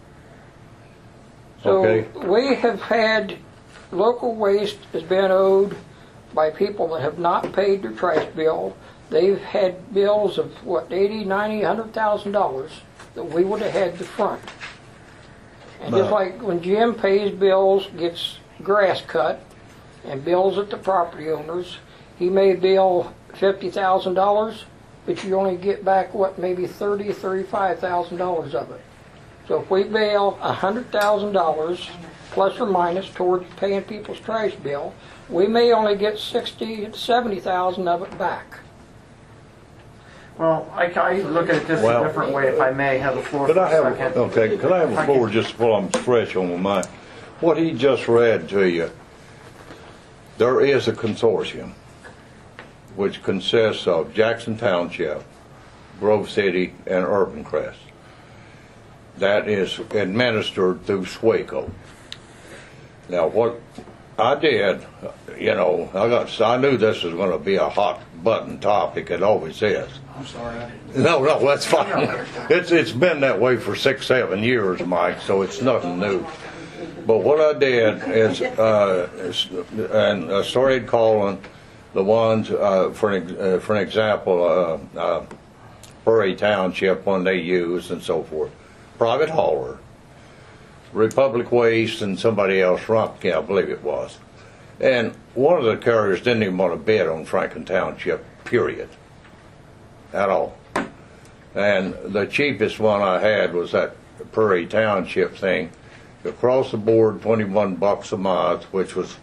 So Okay. we have had local waste has been owed by people that have not paid their trash bill. They've had bills of what, $80, $90, $100,000 that we would have had to front. And just like when Jim pays bills, gets grass cut, and bills at the property owners, he may bill $50,000, but you only get back what, maybe $30,000, $35,000 of it. So if we bail $100,000 plus or minus towards paying people's trash bill, we may only get $60,000 to $70,000 of it back. Well, I look at it just Well- a different way, if I may have the floor Could for I a have, second. okay, could I have a floor just while I'm fresh on my mind? What he just read to you, there is a consortium which consists of Jackson Township, Grove City, and Urban Crest. That is administered through SWACO. Now, what I did, I knew this was going to be a hot button topic. It always is. I'm sorry, I didn't. No, that's fine. It's been that way for 6-7 years, Mike, so it's nothing new. But what I did is, and I started calling the ones, for an example, Prairie Township, one they use and so forth. Private hauler, Republic Waste, and somebody else, Rumpke, I believe it was. And one of the carriers didn't even want to bid on Franklin Township, period, at all. And the cheapest one I had was that Prairie Township thing. Across the board, $21 a month, which was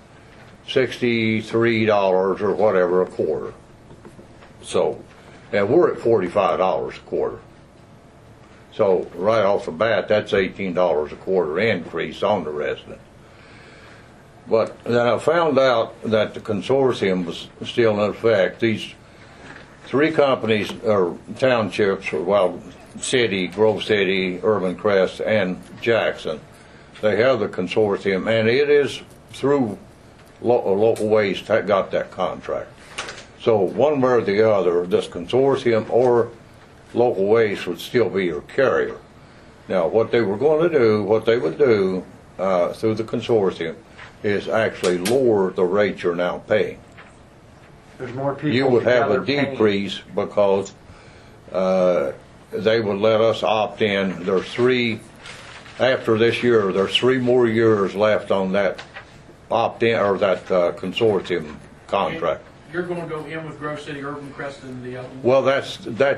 $63 or whatever a quarter. So, and we're at $45 a quarter. So right off the bat, that's $18 a quarter increase on the resident. But then I found out that the consortium was still in effect. These 3 companies, or townships, City, Grove City, Urban Crest, and Jackson, they have the consortium, and it is through local waste that got that contract. So one way or the other, this consortium or local waste would still be your carrier. Now, what they would do through the consortium is actually lower the rate you're now paying. There's more people You would have a together paying. decrease because they would let us opt in. After this year, there's 3 more years left on that opt-in or that consortium contract. You're going to go in with Grove City, Urban Crest, and the other one? Well, that's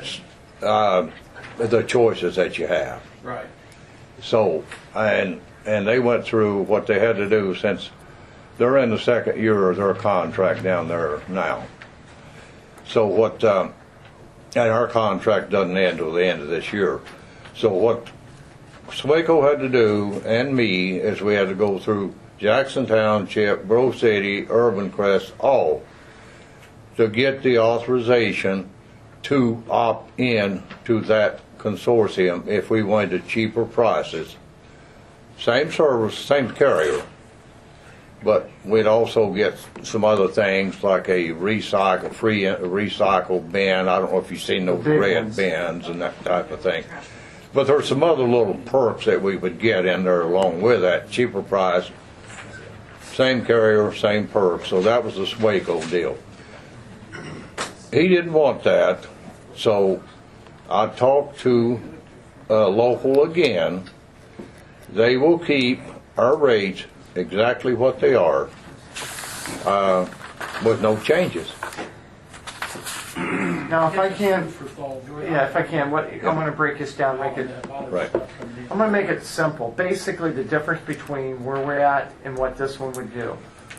the choices that you have. Right. So, and they went through what they had to do since they're in the 2nd year of their contract down there now. So and our contract doesn't end till the end of this year. So what SWACO had to do, and me, is we had to go through Jackson Township, Grove City, Urban Crest, all, to get the authorization to opt in to that consortium if we wanted cheaper prices. Same service, same carrier, but we'd also get some other things like a free recycle bin. I don't know if you've seen those red bins and that type of thing. But there's some other little perks that we would get in there along with that. Cheaper price, same carrier, same perks. So that was the SWACO deal. He didn't want that, so I talked to local again. They will keep our rates exactly what they are with no changes. Now, if I can, For fall, yeah, if I can, I'm going to break this down, make it. Right. I'm going to make it simple. Basically, the difference between where we're at and what this one would do.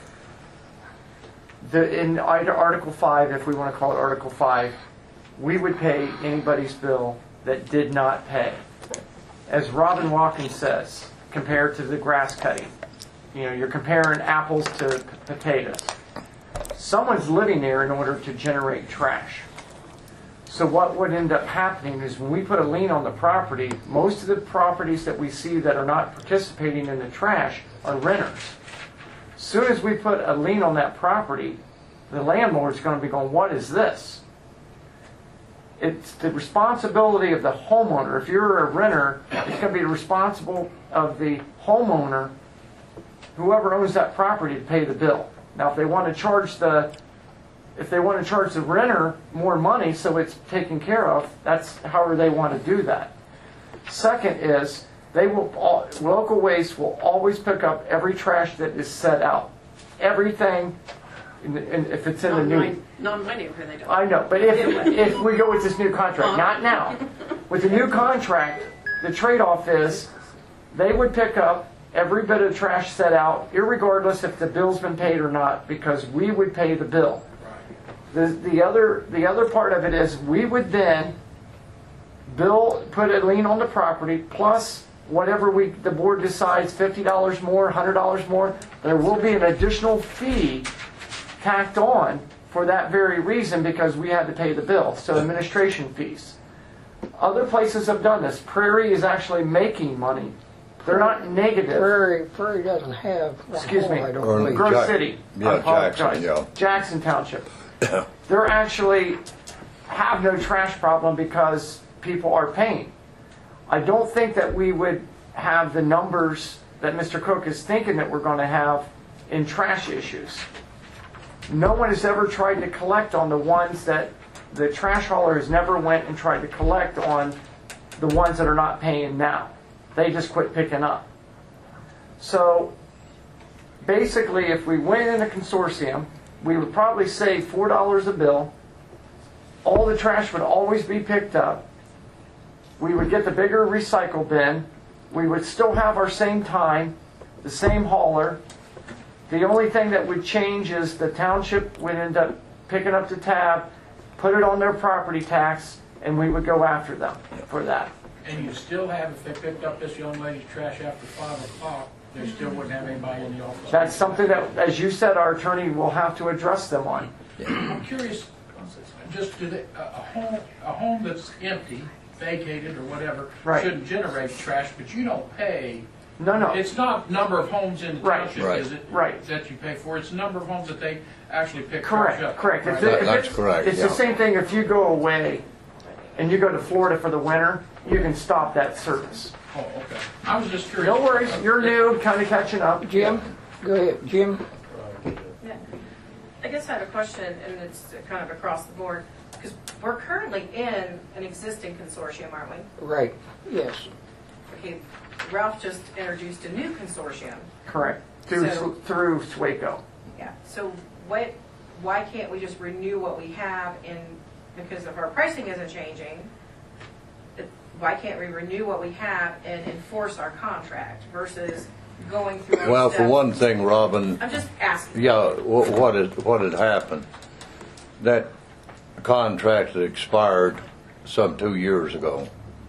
In Article 5, if we want to call it Article 5, we would pay anybody's bill that did not pay. As Robin Watkins says, compared to the grass cutting. You're comparing apples to potatoes. Someone's living there in order to generate trash. So what would end up happening is when we put a lien on the property, most of the properties that we see that are not participating in the trash are renters. As soon as we put a lien on that property, the landlord's going to be going, what is this? It's the responsibility of the homeowner. If you're a renter, it's going to be responsible of the homeowner, whoever owns that property, to pay the bill. Now, if they want to charge the renter more money so it's taken care of, that's however they want to do that. Second is, local waste will always pick up every trash that is set out. Everything, if it's in the new... Not in my neighborhood, they don't. I know, but if we go with this new contract, not now. With the new contract, the trade-off is they would pick up every bit of trash set out, irregardless if the bill's been paid or not, because we would pay the bill. The other part of it is we would then put a lien on the property, plus whatever the board decides, $50 more, $100 more, there will be an additional fee tacked on for that very reason because we had to pay the bill, so administration fees. Other places have done this. Prairie is actually making money. They're not negative. Prairie doesn't have one. Excuse me. I don't believe. Grove City. Yeah, Jackson, yeah. Jackson Township. They're actually have no trash problem because people are paying. I don't think that we would have the numbers that Mr. Cook is thinking that we're going to have in trash issues. No one has ever tried to collect on the ones that the trash hauler has never went and tried to collect on the ones that are not paying now. They just quit picking up. So basically, if we went in a consortium, we would probably save $4 a bill. All the trash would always be picked up. We would get the bigger recycle bin. We would still have our same time, the same hauler. The only thing that would change is the township would end up picking up the tab, put it on their property tax, and we would go after them for that. And you still have, if they picked up this young lady's trash after 5 o'clock, they still wouldn't have anybody in the office. That's something that, as you said, our attorney will have to address them on. I'm curious, just a home that's empty, vacated or whatever, Right. shouldn't generate trash, but you don't pay. No. It's not number of homes in the Right. township, Right. is it? Right. That you pay for. It's the number of homes that they actually pick trash up. Correct. Right. That's correct, It's yeah. the same thing if you go away and you go to Florida for the winter, you can stop that service. Oh, okay. I was just curious. No worries, you're new, kind of catching up. Jim, go ahead. Jim? Yeah. I guess I have a question, and it's kind of across the board, because we're currently in an existing consortium, aren't we? Right, yes. Okay, Ralph just introduced a new consortium. Correct. Through SWACO. Yeah, so why can't we just renew what we have because if our pricing isn't changing, why can't we renew what we have and enforce our contract versus going through our Well, for steps? one thing, Robin, I'm just asking. yeah, what had happened, that contract had expired some 2 years ago.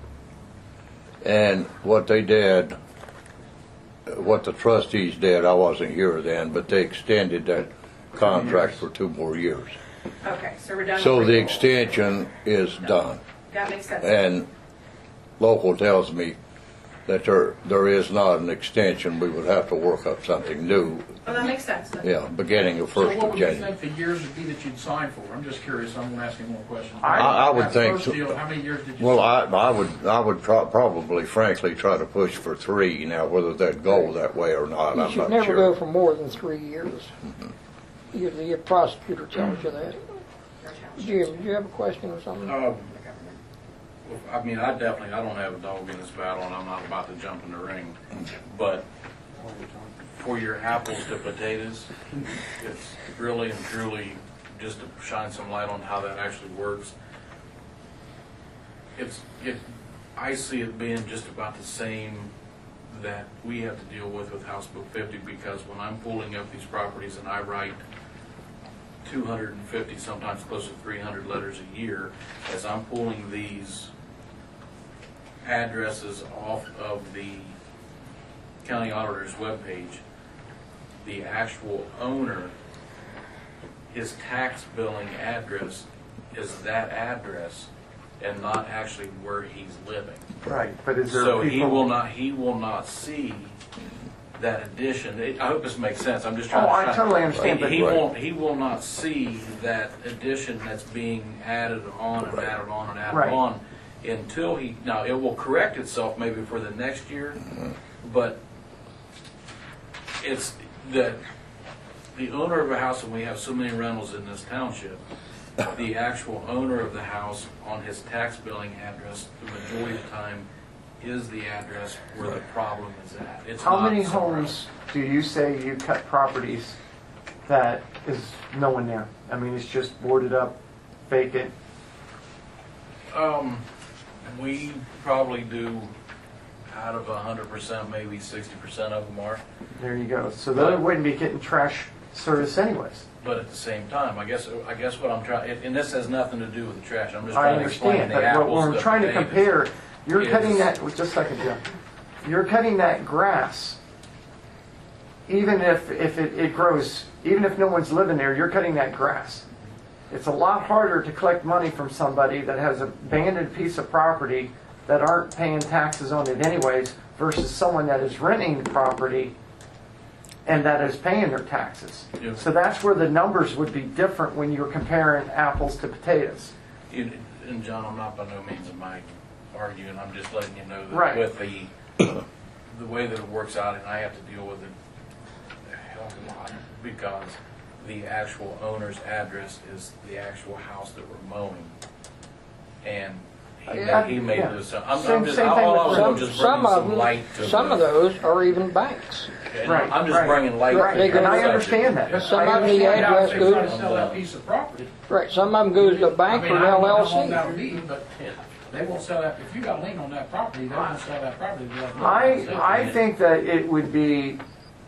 And what they did, what the trustees did, I wasn't here then, but they extended that contract for 2 more years. Okay, so we're done. So with the renewal. extension is done. That makes sense. And local tells me that there is not an extension. We would have to work up something new, Well, that makes sense. yeah, beginning of So 1st what of would you January. think the years would be that you'd sign for? I'm just curious. I'm going to ask you more questions. I would That think first so. deal, how many years did you Well, sign? I would probably, frankly, try to push for 3. Now, whether that'd go that way or not, You I'm should not never go sure. for more than 3 years. Usually your prosecutor tells you that. Jim, do you have a question or something? I mean, I don't have a dog in this battle, and I'm not about to jump in the ring. But for your apples to potatoes, it's really and truly just to shine some light on how that actually works. I see it being just about the same that we have to deal with House Bill 50, because when I'm pulling up these properties and I write 250, sometimes close to 300 letters a year, as I'm pulling these addresses off of the county auditor's webpage, the actual owner, his tax billing address is that address and not actually where he's living. Right, but is there So people... he will not see that addition. I hope this makes sense. I'm just Oh, trying to... I totally understand, but... He will not see that addition that's being added on and added on and added Right. on until he... Now, it will correct itself maybe for the next year, but it's that the owner of a house, and we have so many rentals in this township, the actual owner of the house on his tax billing address, the majority of the time, is the address where the problem is at. It's How not many somewhere homes do you say you cut properties that is no one there? I mean, it's just boarded up, vacant. We probably do, out of 100%, maybe 60% of them are. There you go. So they wouldn't be getting trash service anyways. But at the same time, I guess what I'm trying, and this has nothing to do with the trash. I'm just I trying to explain understand, the but apples what we're to trying to potatoes. compare, you're is- cutting that, just a second, Jim. You're cutting that grass, even if it grows, even if no one's living there, you're cutting that grass. It's a lot harder to collect money from somebody that has an abandoned piece of property that aren't paying taxes on it anyways, versus someone that is renting the property and that is paying their taxes. Yeah. So that's where the numbers would be different when you're comparing apples to potatoes. And John, I'm not by no means am I arguing. I'm just letting you know that Right. with the way that it works out, and I have to deal with it a hell of a lot, because the actual owner's address is the actual house that we're mowing, and he may Yeah. lose some. I'm Same just thing all I with was just bringing some light to some of those are even banks. and Right, I'm just right, bringing light right. to the And I subject. understand that. Some I of the understand. address If they try to goes, sell that piece of property. right, some of them goes to a bank or an I don't know how long LLC. that'll be, but they won't sell that, if you got a lien on that property, they won't sell that property. They'll have no sale. I think that it would be,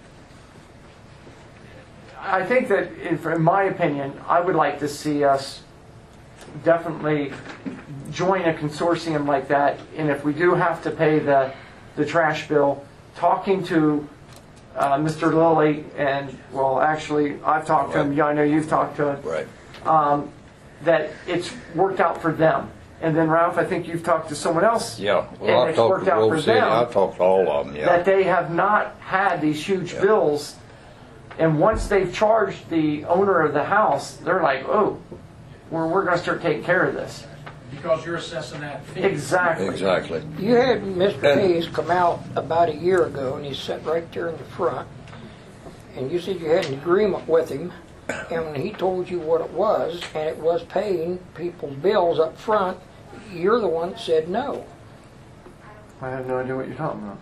I think that, in my opinion, I would like to see us definitely join a consortium like that, and if we do have to pay the trash bill, talking to Mr. Lilly, and, well, actually, I've talked to him, yeah, I know you've talked to him, Right. that it's worked out for them. And then, Ralph, I think you've talked to someone else. Yeah. And Well, I've it's talked worked to out Grove for City. them. I've talked to all of them, yeah. That they have not had these huge Yeah. bills, and once they've charged the owner of the house, they're like, oh, we're going to start taking care of this. Because you're assessing that fee. Exactly. Exactly. You had Mr. Hayes come out about a year ago, and he sat right there in the front, and you said you had an agreement with him, and when he told you what it was, and it was paying people's bills up front, you're the one that said no. I have no idea what you're talking about.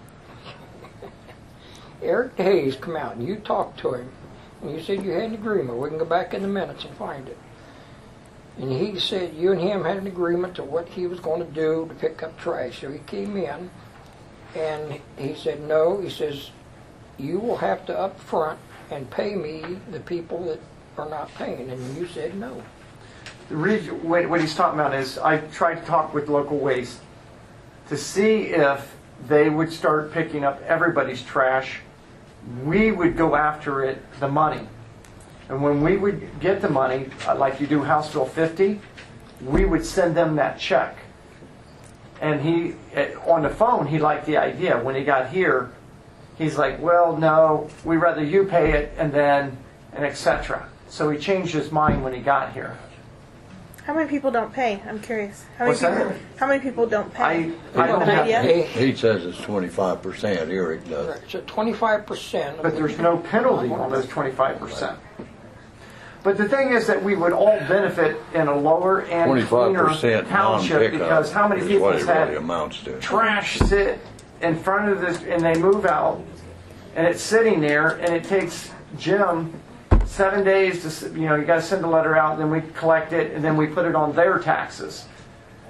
Eric Hayes come out, and you talked to him, and you said you had an agreement. We can go back in the minutes and find it. And he said you and him had an agreement to what he was going to do to pick up trash. So he came in, and he said no. He says, you will have to up front and pay me the people that are not paying. And you said no. The reason, what he's talking about is I tried to talk with local waste to see if they would start picking up everybody's trash. We would go after it, the money. And when we would get the money, like you do House Bill 50, we would send them that check. And he, on the phone, he liked the idea. When he got here, he's like, well, no, we'd rather you pay it, and then, and etc. So he changed his mind when he got here. How many people don't pay? I'm curious. What's that? How many people don't pay? I Do you have don't an have idea? He says it's 25%, Eric does. Right, so 25%. But there's no penalty on those 25%. But the thing is that we would all benefit in a lower and cleaner 25% township, because how many non-pickup is people what it have really had amounts to. trash sit in front of this, and they move out, and it's sitting there, and it takes Jim 7 days to, you got to send a letter out, and then we collect it, and then we put it on their taxes.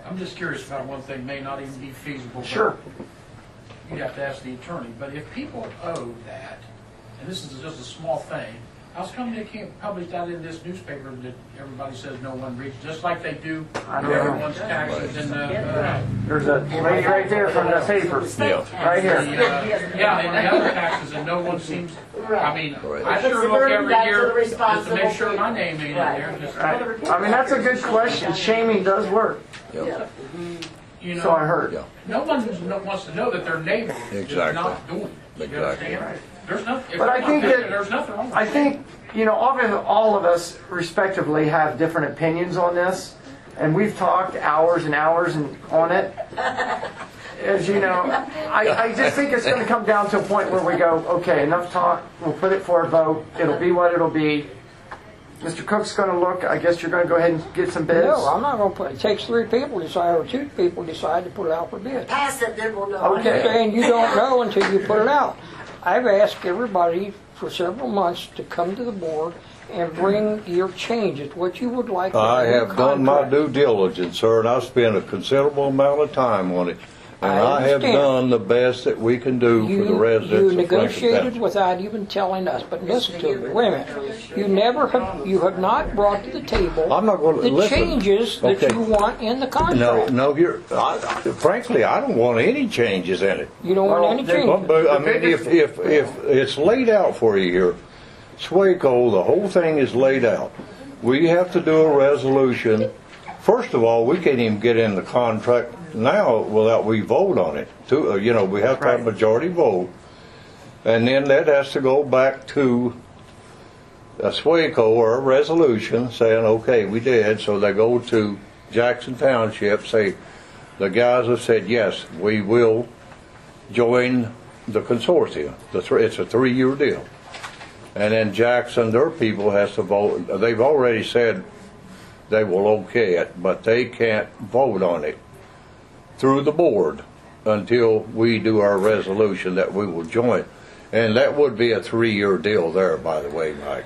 I'm just curious about one thing, may not even be feasible. but Sure. You'd have to ask the attorney, but if people owe that, and this is just a small thing, how come they can't publish that in this newspaper that everybody says no one reads, just like they do I don't know. everyone's taxes in the, There's a lady right there from the paper. Right here. yeah, and the other taxes, and no one seems, I mean, I Right. sure look every That's year the just to make responsible sure my name ain't in there. just- Right. I mean, that's a good question. Shaming does work. You know, So I heard. no one wants to know that their neighbor is Exactly. not doing it. You Exactly. understand? There's nothing, if But I they're think not doing that- it, there's nothing wrong with I it. think, you know, obviously all of us respectively have different opinions on this, and we've talked hours and hours on it. As you know, I just think it's going to come down to a point where we go, okay, enough talk, we'll put it for a vote, it'll be what it'll be. Mr. Cook's going to look, I guess you're going to go ahead and get some bids? No, I'm not going to put, it takes 3 people to decide, or 2 people decide to put it out for bid. Pass it, then we'll know. I'm just saying you don't know until you put it out. I've asked everybody for several months to come to the board and bring your changes, what you would like. I in your have done my contract. due diligence, sir, and I've spent a considerable amount of time on it. And I I have understand. done the best that we can do for the residents You of Franklin negotiated Township. without even telling us, but listen to me, wait a minute. You have not brought to the table I'm not going to the listen. changes that Okay. you want in the No, contract. no, frankly, I don't want any changes in it. You don't want any Well, changes. but, I mean, if it's laid out for you here, SWACO, the whole thing is laid out. We have to do a resolution. First of all, we can't even get in the contract now without we vote on it. You know, we have to have a majority vote. And then that has to go back to a SWACO or a resolution saying, okay, we did. So they go to Jackson Township, say, the guys have said, yes, we will join the consortium. It's a 3-year deal. And then Jackson, their people has to vote. They've already said they will okay it, but they can't vote on it through the board until we do our resolution that we will join. And that would be a 3-year deal there, by the way, Mike.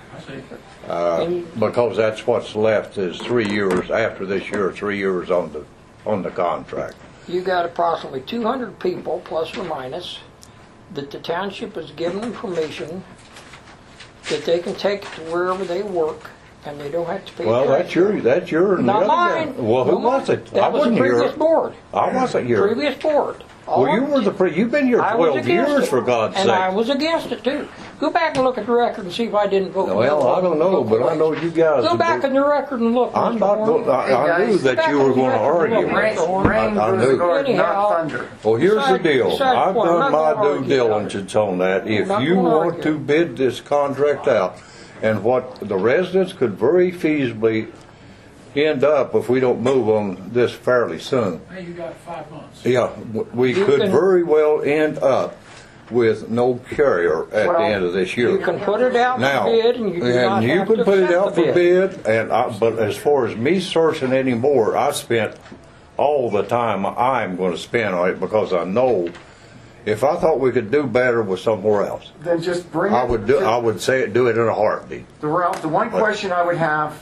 Because that's what's left is 3 years after this year, 3 years on the contract. You got approximately 200 people, plus or minus, that the township has given them permission that they can take to wherever they work, and they don't have to pay. Well, that's your and Not the other mine. guy. Well, who was it? That I was the wasn't here. previous board. I wasn't here. Previous board. All Well, you were you've been here I was 12 against years, it. for God's And I sake. was against it too. Go back and look at the record and see if I didn't vote. Well, I don't know, but I know you guys. Go back in the record and look. I'm Mr. not. Warren. I knew that you were going to argue. I knew. Anyhow, Well, here's the deal. besides I've the point, I'm done not my gonna due argue about it. diligence on that. If not you gonna want argue. to bid this contract out, and what the residents could very feasibly end up if we don't move on this fairly soon. Hey, you got 5 months. Yeah, we You could can- very well end up with no carrier at Well, the end of this year. You can put it out Now, for bid, and you do not you have can to put it accept out the for bid, but as far as me searching anymore, I spent all the time I'm going to spend on it because I know if I thought we could do better with somewhere else, Then just bring it. I would do it in a heartbeat. The one question I would have,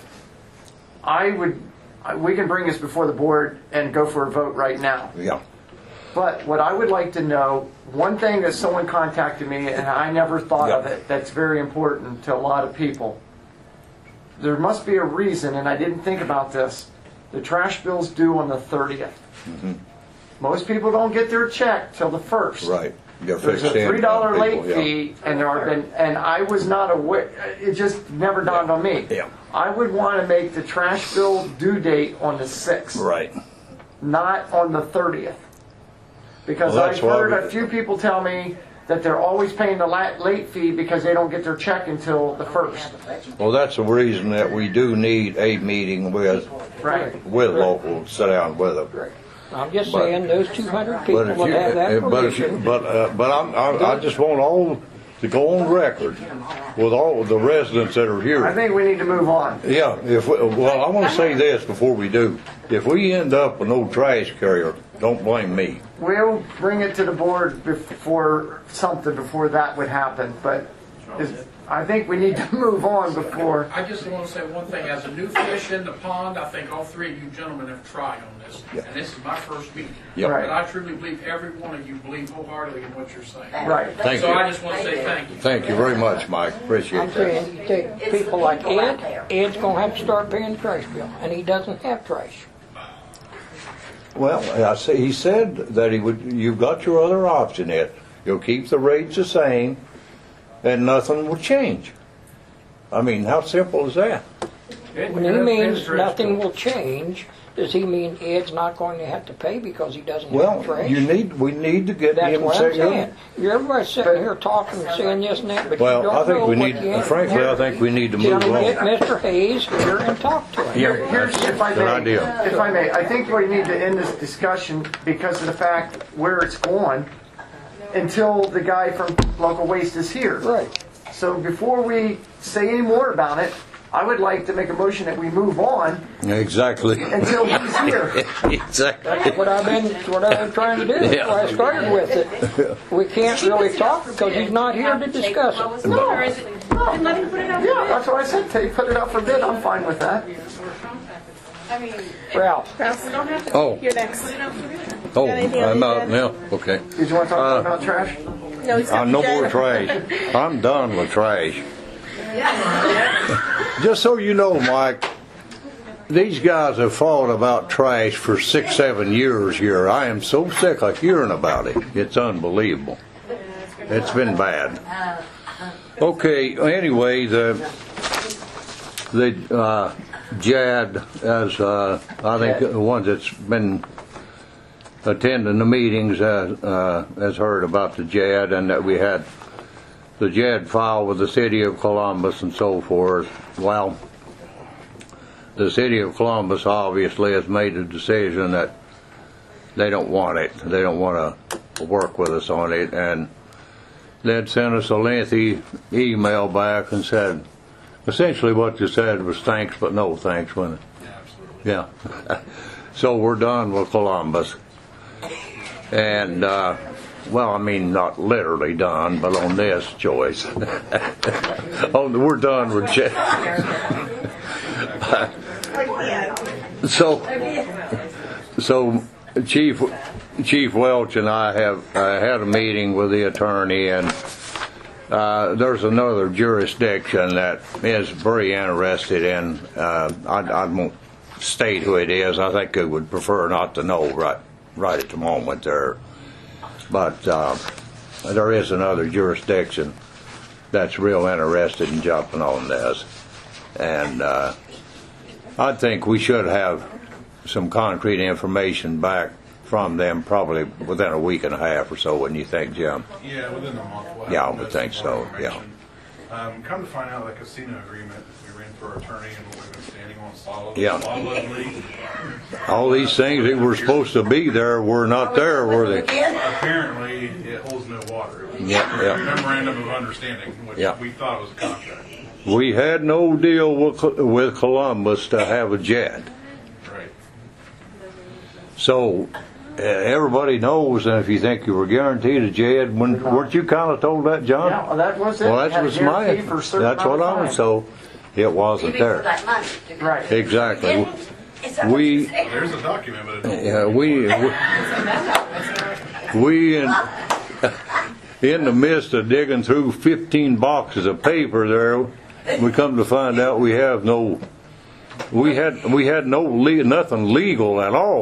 we can bring this before the board and go for a vote right now. Yeah. But what I would like to know, one thing that someone contacted me, and I never thought of it, that's very important to a lot of people. There must be a reason, and I didn't think about this. The trash bill's due on the 30th. Mm-hmm. Most people don't get their check till the 1st. Right. There's a $3 late fee, and I was not aware. It just never dawned on me. Yeah. I would want to make the trash bill due date on the 6th, Right. not on the 30th, because Well, I've that's why heard we- a few people tell me that they're always paying the late fee because they don't get their check until the 1st. Well, that's the reason that we do need a meeting with local, sit down with them. I'm just saying, those 200 people But if would have that permission. I just want all to go on record with all of the residents that are here. I think we need to move on. Yeah, well, I want to say this before we do. If we end up with no trash carrier, don't blame me. We'll bring it to the board before that would happen, but I think we need to move on before. I just want to say one thing. As a new fish in the pond, I think all three of you gentlemen have tried on this. Yeah. And this is my first meeting. Yeah. Right. But I truly believe every one of you believe wholeheartedly in what you're saying. Right. Thank So you. I just want to say thank you. Thank you very much, Mike. Appreciate I'm that. saying, you take people like Ed, Ed's gonna have to start paying the trash bill, and he doesn't have trash. Well, he said that he would. You've got your other option, Ed. You'll keep the rates the same, and nothing will change. I mean, how simple is that? When he means nothing will change, does he mean Ed's not going to have to pay because he doesn't Well, have trash? we need to get That's him what I'm to saying. Everybody's sitting here talking and saying this and that, but you Well, don't I think know we what need. the end- Frankly, I think we need to move Gentlemen, get on. Mr. Hayes here and talk to him. Here's, if I Good may, idea. if I may, I think we need to end this discussion because of the fact where it's going until the guy from Local Waste is here. Right. So before we say any more about it, I would like to make a motion that we move on Exactly. until he's here. Exactly. That's what I've been trying to do. That's why I started with it. We can't really talk because he's not here to discuss it. No. Or is it, then let him put it out. Yeah, that's what I said. Take, put it up for bid. I'm fine with that. I mean, Ralph. we don't have to. Oh. You're next. Put it out for bid. Oh, Got anything on I'm the out agenda? now. Okay. Did you want to talk about trash? No, he's got No the more agenda. trash. I'm done with trash. Just so you know, Mike, these guys have fought about trash for 6-7 years here. I am so sick of hearing about it. It's unbelievable. It's been bad. Okay, anyway, the JAD, as I think the one that's been attending the meetings has heard about the JAD, and that we had the JAD file with the city of Columbus and so forth. Well, the city of Columbus obviously has made a decision that they don't want it. They don't want to work with us on it, and they'd sent us a lengthy email back and said, essentially what you said was thanks but no thanks, wasn't it? Yeah. So we're done with Columbus. And, well, I mean, not literally done, but on this choice. We're done with So Chief Welch and I have had a meeting with the attorney, and there's another jurisdiction that is very interested in. I won't state who it is. I think I would prefer not to know right at the moment there. But there is another jurisdiction that's real interested in jumping on this. And I think we should have some concrete information back from them probably within a week and a half or so, wouldn't you think, Jim? Yeah, within a month. We'll Yeah, I have would think so, information. Come to find out, the casino agreement, we ran for our attorney and we've been standing on solidly. All these things that were supposed to be there were not there, were they? Apparently, it holds no water. It was Yeah. a memorandum of understanding, which Yeah. we thought was a contract. We had no deal with Columbus to have a JAD. Right. So everybody knows, and if you think you were guaranteed a JAD, weren't you kind of told that, John? Yeah, well, that was it. Well, Had that a was my. guarantee for a certain That's what amount of I was time. told. It wasn't there. Right. Exactly. We. There's a document, but it Yeah, we in the midst of digging through 15 boxes of paper there, we come to find out we had no nothing legal at all.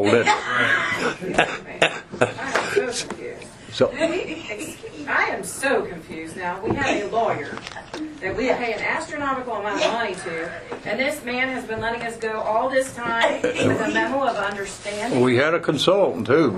So I am so confused now. We have a lawyer that we pay an astronomical amount of money to, and this man has been letting us go all this time with a memo of understanding. we had a consultant too.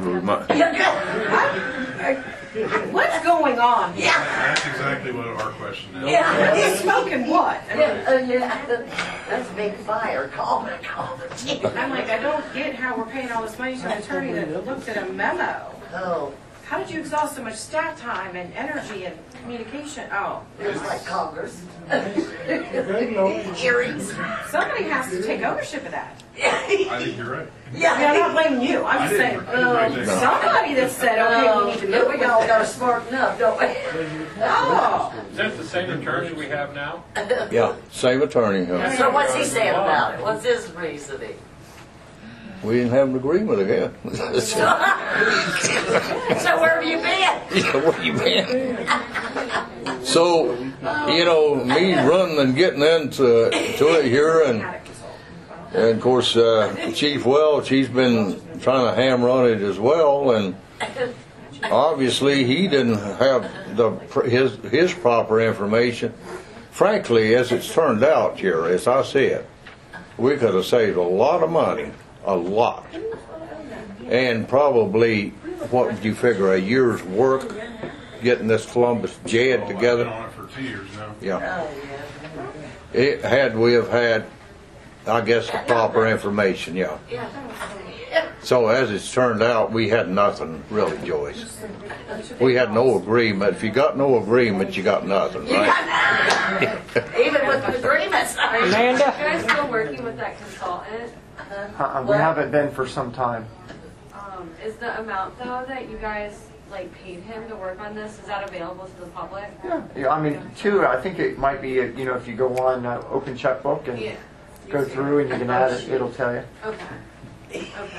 What's going on here? That's exactly what our question is. He's smoking what? I mean, That's a big fire. Call it. I'm like, I don't get how we're paying all this money to an attorney that looked at a memo. Oh. how did you exhaust so much staff time and energy and communication? Oh, It was like Congress. hearings. Somebody has to take ownership of that. I think you're right. I mean, I'm not blaming you. I'm just saying, somebody that said, okay, we need to move We all with got this. smart enough, don't we? Oh, Is that the same attorney we have now? Yeah, same attorney. Huh? So what's he saying about it? What's his reasoning? We didn't have an agreement again. So where have you been? What you been? So, you know, me running and getting into it here, and of course, Chief Welch, he's been trying to hammer on it as well, and obviously he didn't have his proper information. Frankly, as it's turned out, Jerry, as I said, we could have saved a lot of money, a lot, and probably, what would you figure, a year's work getting this Columbus JED I've been together? on it for 2 years now. Yeah. Had we have had, I guess, the proper information, yeah. So as it's turned out, we had nothing really, Joyce. We had no agreement. If you got no agreement, you got nothing, right? Even with the agreements. Amanda? You guys still working with that consultant? We haven't been for some time. Is the amount though that you guys like paid him to work on this, is that available to the public? Yeah, I mean, too, I think it might be, you know, if you go on Open Checkbook and go through and you can add it, it'll tell you. Okay. Okay.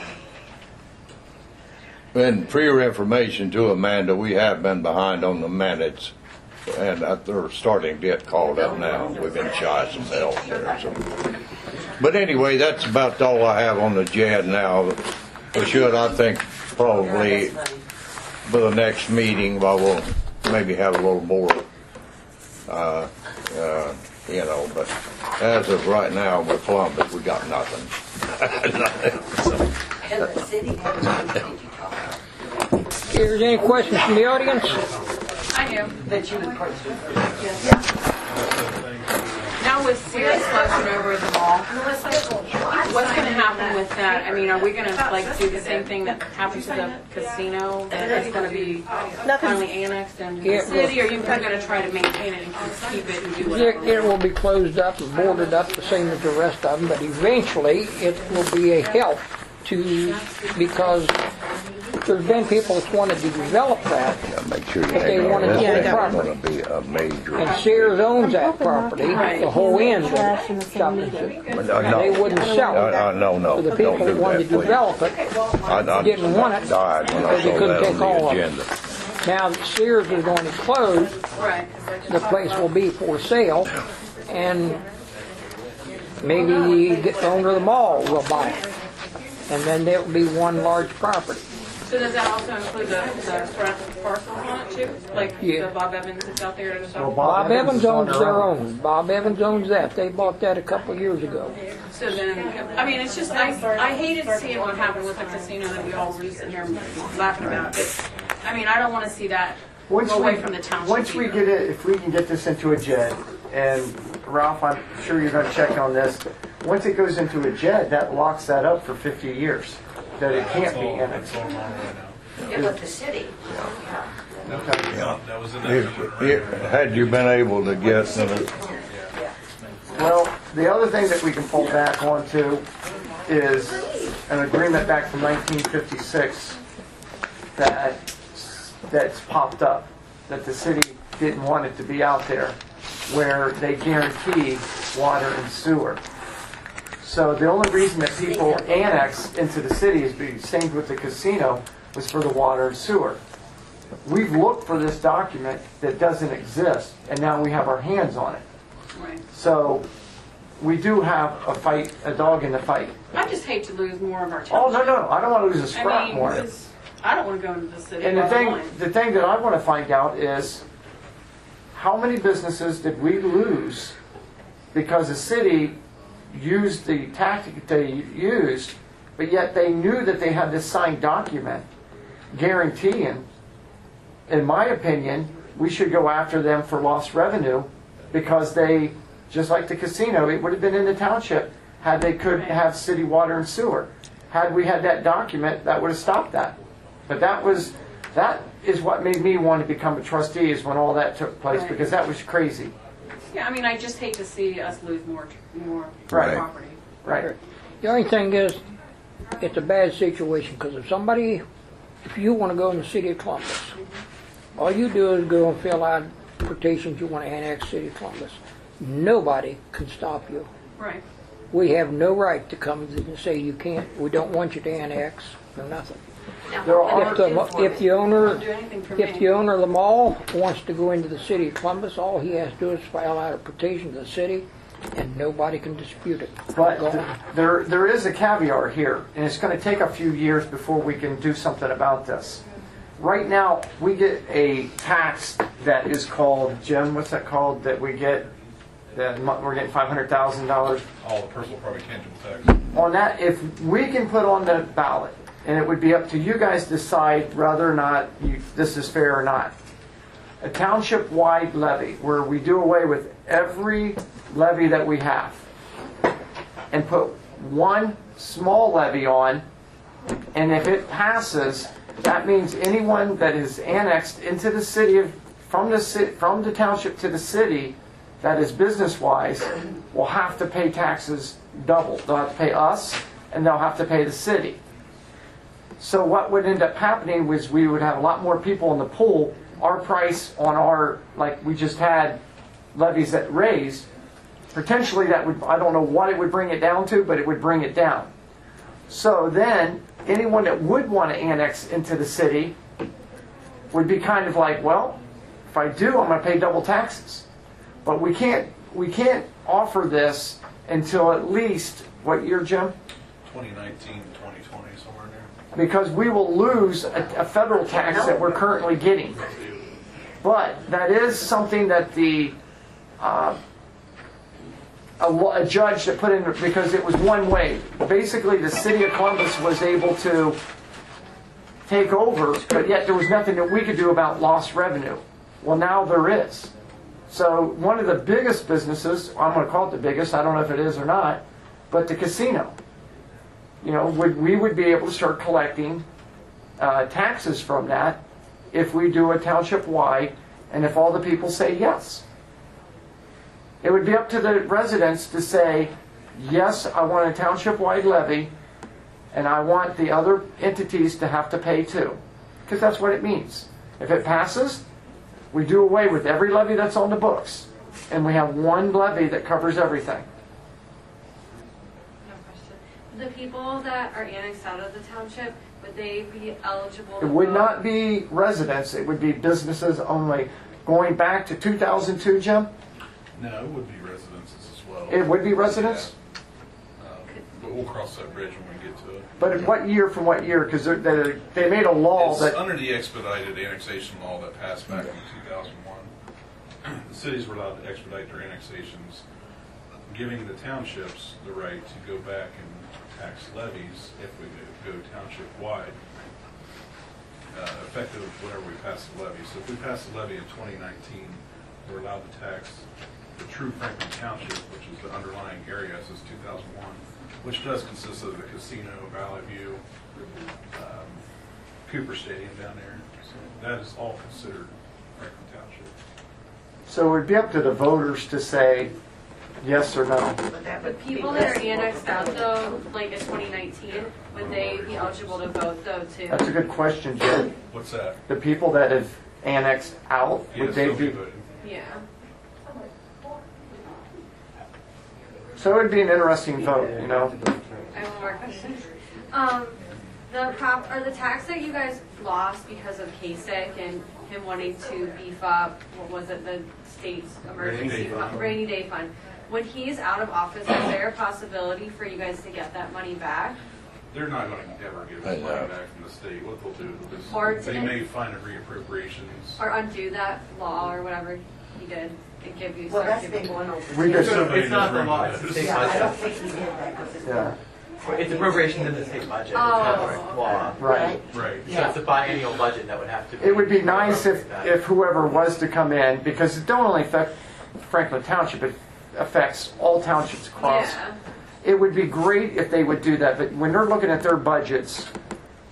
And for your information too, Amanda, we have been behind on the minutes, and they're starting to get called up now. We've been shy some help there. So. But anyway, that's about all I have on the JED now. We should, I think, probably for the next meeting, well, we'll maybe have a little more, you know, but as of right now with Columbus, we got nothing. Is there any questions from the audience? I do. That you would question. Now with Sears closing over the mall, what's going to happen with that? I mean, are we going to like do the same thing that happened to the casino? That it's going to be finally annexed into the city? Or are you going to try to maintain it and keep it and do whatever? It will be closed up and boarded up the same as the rest of them, but eventually it will be a help to, because there's been people that wanted to develop that, Make sure you but they wanted to get the property. going to be a major. And Sears owns that property, the whole end of the shopping center. They wouldn't sell it. No. So the people Don't that do wanted that, to please. develop it I didn't want it died when I because they saw couldn't that take on all the of it. agenda. Now that Sears is going to close, the place will be for sale, and maybe the owner of the mall will buy it. And then there will be one large property. So does that also include the front parcel on it too? Like Yeah. the Bob Evans that's out there in the south? Bob Evans owns their own. Bob Evans owns that. They bought that a couple of years ago. So then, I mean, it's just, I hated seeing what happened with the casino that we all were just sitting here laughing about. But, I mean, I don't want to see that go away from the township. Once we get it, if we can get this into a JED, and Ralph, I'm sure you're going to check on this. Once it goes into a JED, that locks that up for 50 years, that it can't be annexed. Yeah, with the city. Okay. That was in that. Had you been able to get, Well, the other thing that we can pull back onto is an agreement back from 1956 that's popped up, that the city didn't want it to be out there, where they guarantee water and sewer. So the only reason that people annex into the city is the same with the casino, was for the water and sewer. We've looked for this document that doesn't exist, and now we have our hands on it. Right. So we do have a dog in the fight. I just hate to lose more of our Oh, township. no, I don't want to lose a scrap I mean, more. 'cause I don't want to go into the city. And the bottom line. thing that I want to find out is, how many businesses did we lose because the city used the tactic they used, but yet they knew that they had this signed document guaranteeing, in my opinion, we should go after them for lost revenue, because they, just like the casino, it would have been in the township had they could have city water and sewer. Had we had that document, that would have stopped that. But that was That is what made me want to become a trustee, is when all that took place, Right. because that was crazy. Yeah, I mean, I just hate to see us lose more Right. property. Right. The only thing is, it's a bad situation, because if you want to go in the city of Columbus, all you do is go and fill out petitions you want to annex city of Columbus. Nobody can stop you. Right. We have no right to come and say you can't, we don't want you to annex, or nothing. There are, If the owner, Don't do anything for if me. the owner of the mall wants to go into the city of Columbus, all he has to do is file out a petition to the city, and nobody can dispute it. but Go on. there is a caveat here, and it's going to take a few years before we can do something about this. Right now, we get a tax that is called, Jim, what's that called, that we get, that we're getting $500,000 All the personal property tangible tax. on that. If we can put on the ballot, and it would be up to you guys to decide whether or not this is fair or not, a township-wide levy where we do away with every levy that we have and put one small levy on, and if it passes, that means anyone that is annexed into the city from the township to the city that is business-wise will have to pay taxes double. They'll have to pay us, and they'll have to pay the city. So what would end up happening was we would have a lot more people in the pool. Our price on our, like we just had levies that raised, potentially that would, I don't know what it would bring it down to, but it would bring it down. So then anyone that would want to annex into the city would be kind of like, well, if I do, I'm going to pay double taxes. But we can't offer this until at least, what year, Jim? 2019, 2020, somewhere in there. Because we will lose a federal tax that we're currently getting. But that is something that a judge that put in, because it was one way. Basically, the city of Columbus was able to take over, but yet there was nothing that we could do about lost revenue. Well, now there is. So one of the biggest businesses, I'm going to call it the biggest, I don't know if it is or not, but the casino. You know, we would be able to start collecting taxes from that if we do a township-wide, and if all the people say yes. It would be up to the residents to say, yes, I want a township-wide levy, and I want the other entities to have to pay too. Because that's what it means. If it passes, we do away with every levy that's on the books, and we have one levy that covers everything. No question. The people that are annexed out of the township, would they be eligible? It would not be residents, it would be businesses only. Going back to 2002, Jim? No, it would be residences as well. It would be residents? Yeah. But we'll cross that bridge when we get to it. But what year from what year? Because they made a law It's that... under the expedited annexation law that passed back in 2001. The cities were allowed to expedite their annexations, giving the townships the right to go back and tax levies if we go township-wide, effective whenever we pass the levy. So if we pass the levy in 2019, we're allowed to tax the true Franklin Township, which is the underlying area since 2001, which does consist of the casino, Valley View, Cooper Stadium down there. So that is all considered Franklin Township. So it would be up to the voters to say yes or no. The people that are annexed out though, like in 2019, would they be eligible to vote though too? That's a good question, Jim. What's that? The people that have annexed out, would Yes, they they'll be... voting. Yeah. So it would be an interesting vote, you know? I have one more question. The tax that you guys lost because of Kasich and him wanting to beef up, what was it, the state's emergency rainy day fund. When he's out of office, is there a possibility for you guys to get that money back? They're not going to ever get money back from the state. What they'll do Or is they may find a reappropriations. Or undo that law or whatever he did and give you. Well, that's been going on for We years. just- It's not the law, it's the state Yeah, I don't budget. think he did that because it's... Yeah. It's appropriations in the state budget. It's Oh. not the law. Right. Right. So it's a biennial budget that would have to be. It would be nice if whoever was to come in, because it don't only affect Franklin Township, it affects all townships across. Yeah. It would be great if they would do that, but when they're looking at their budgets,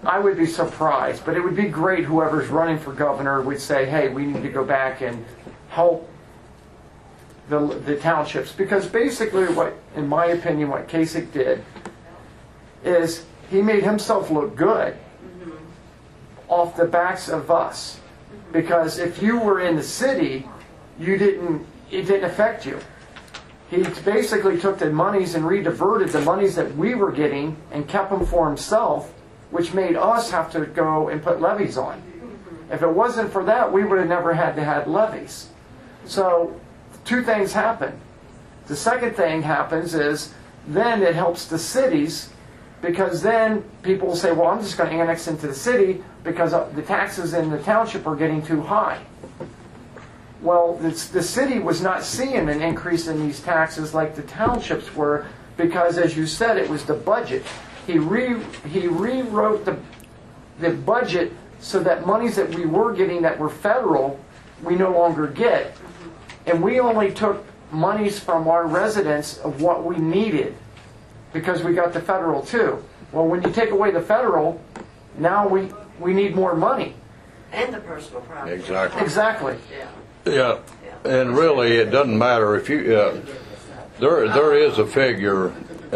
I would be surprised, but it would be great whoever's running for governor would say, hey, we need to go back and help the townships. Because basically what, in my opinion, what Kasich did is he made himself look good off the backs of us. Because if you were in the city, it didn't affect you. He basically took the monies and rediverted the monies that we were getting and kept them for himself, which made us have to go and put levies on. If it wasn't for that, we would have never had to have levies. So, two things happen. The second thing happens is then it helps the cities, because then people will say, well, I'm just going to annex into the city because the taxes in the township are getting too high. Well, the city was not seeing an increase in these taxes like the townships were, because, as you said, it was the budget. He rewrote the budget so that monies that we were getting that were federal, we no longer get. And we only took monies from our residents of what we needed, because we got the federal too. Well, when you take away the federal, now we need more money. And the personal property. Exactly. Exactly. Yeah, and really, it doesn't matter if you. There is a figure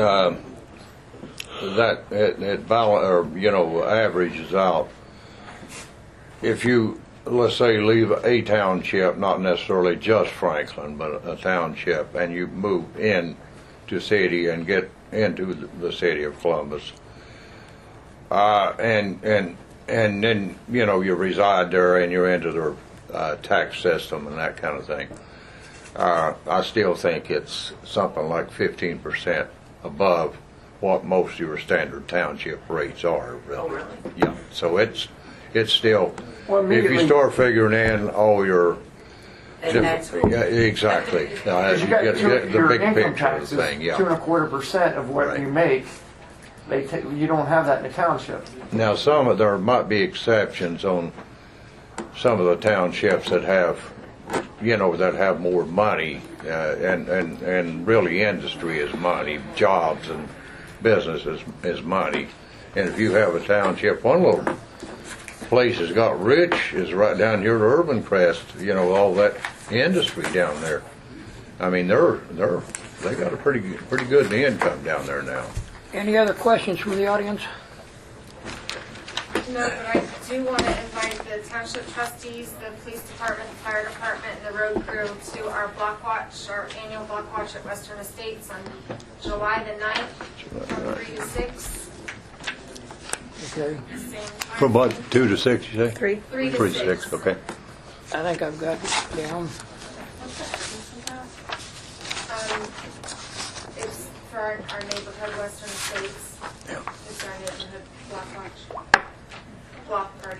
that averages out. If you, let's say, leave a township, not necessarily just Franklin, but a township, and you move in to city and get into the city of Columbus, and then you reside there and you're into their tax system and that kind of thing. I still think it's something like 15% above what most of your standard township rates are. Really. Oh, really? Yeah. So it's still. Well, if you start figuring in all your. And that's yeah, exactly. Because you got your income taxes, 2.25% of what you make. You don't have that in the township. Now, there might be exceptions on some of the townships that have, that have more money, and really industry is money, jobs and business is money. And if you have a township, one little place that's got rich is right down here at Urban Crest, all that industry down there. I mean, they got a pretty good income down there now. Any other questions from the audience? No, but I do want to invite the township trustees, the police department, the fire department, and the road crew to our block watch, our annual block watch at Western Estates on July the 9th from 3 to 6. Okay. From what, 2 to 6, you say? 3. 3 to 6. Okay. I think I've got it down. It's for our neighborhood, Western Estates. Yeah. It's our neighborhood block watch. Block party.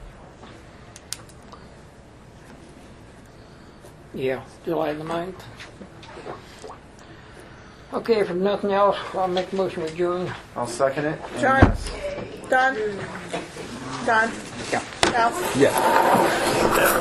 Yeah, July the 9th. Okay, if nothing else, I'll make a motion with adjourn. I'll second it. John? Don? Don? Yeah. Al? Yeah.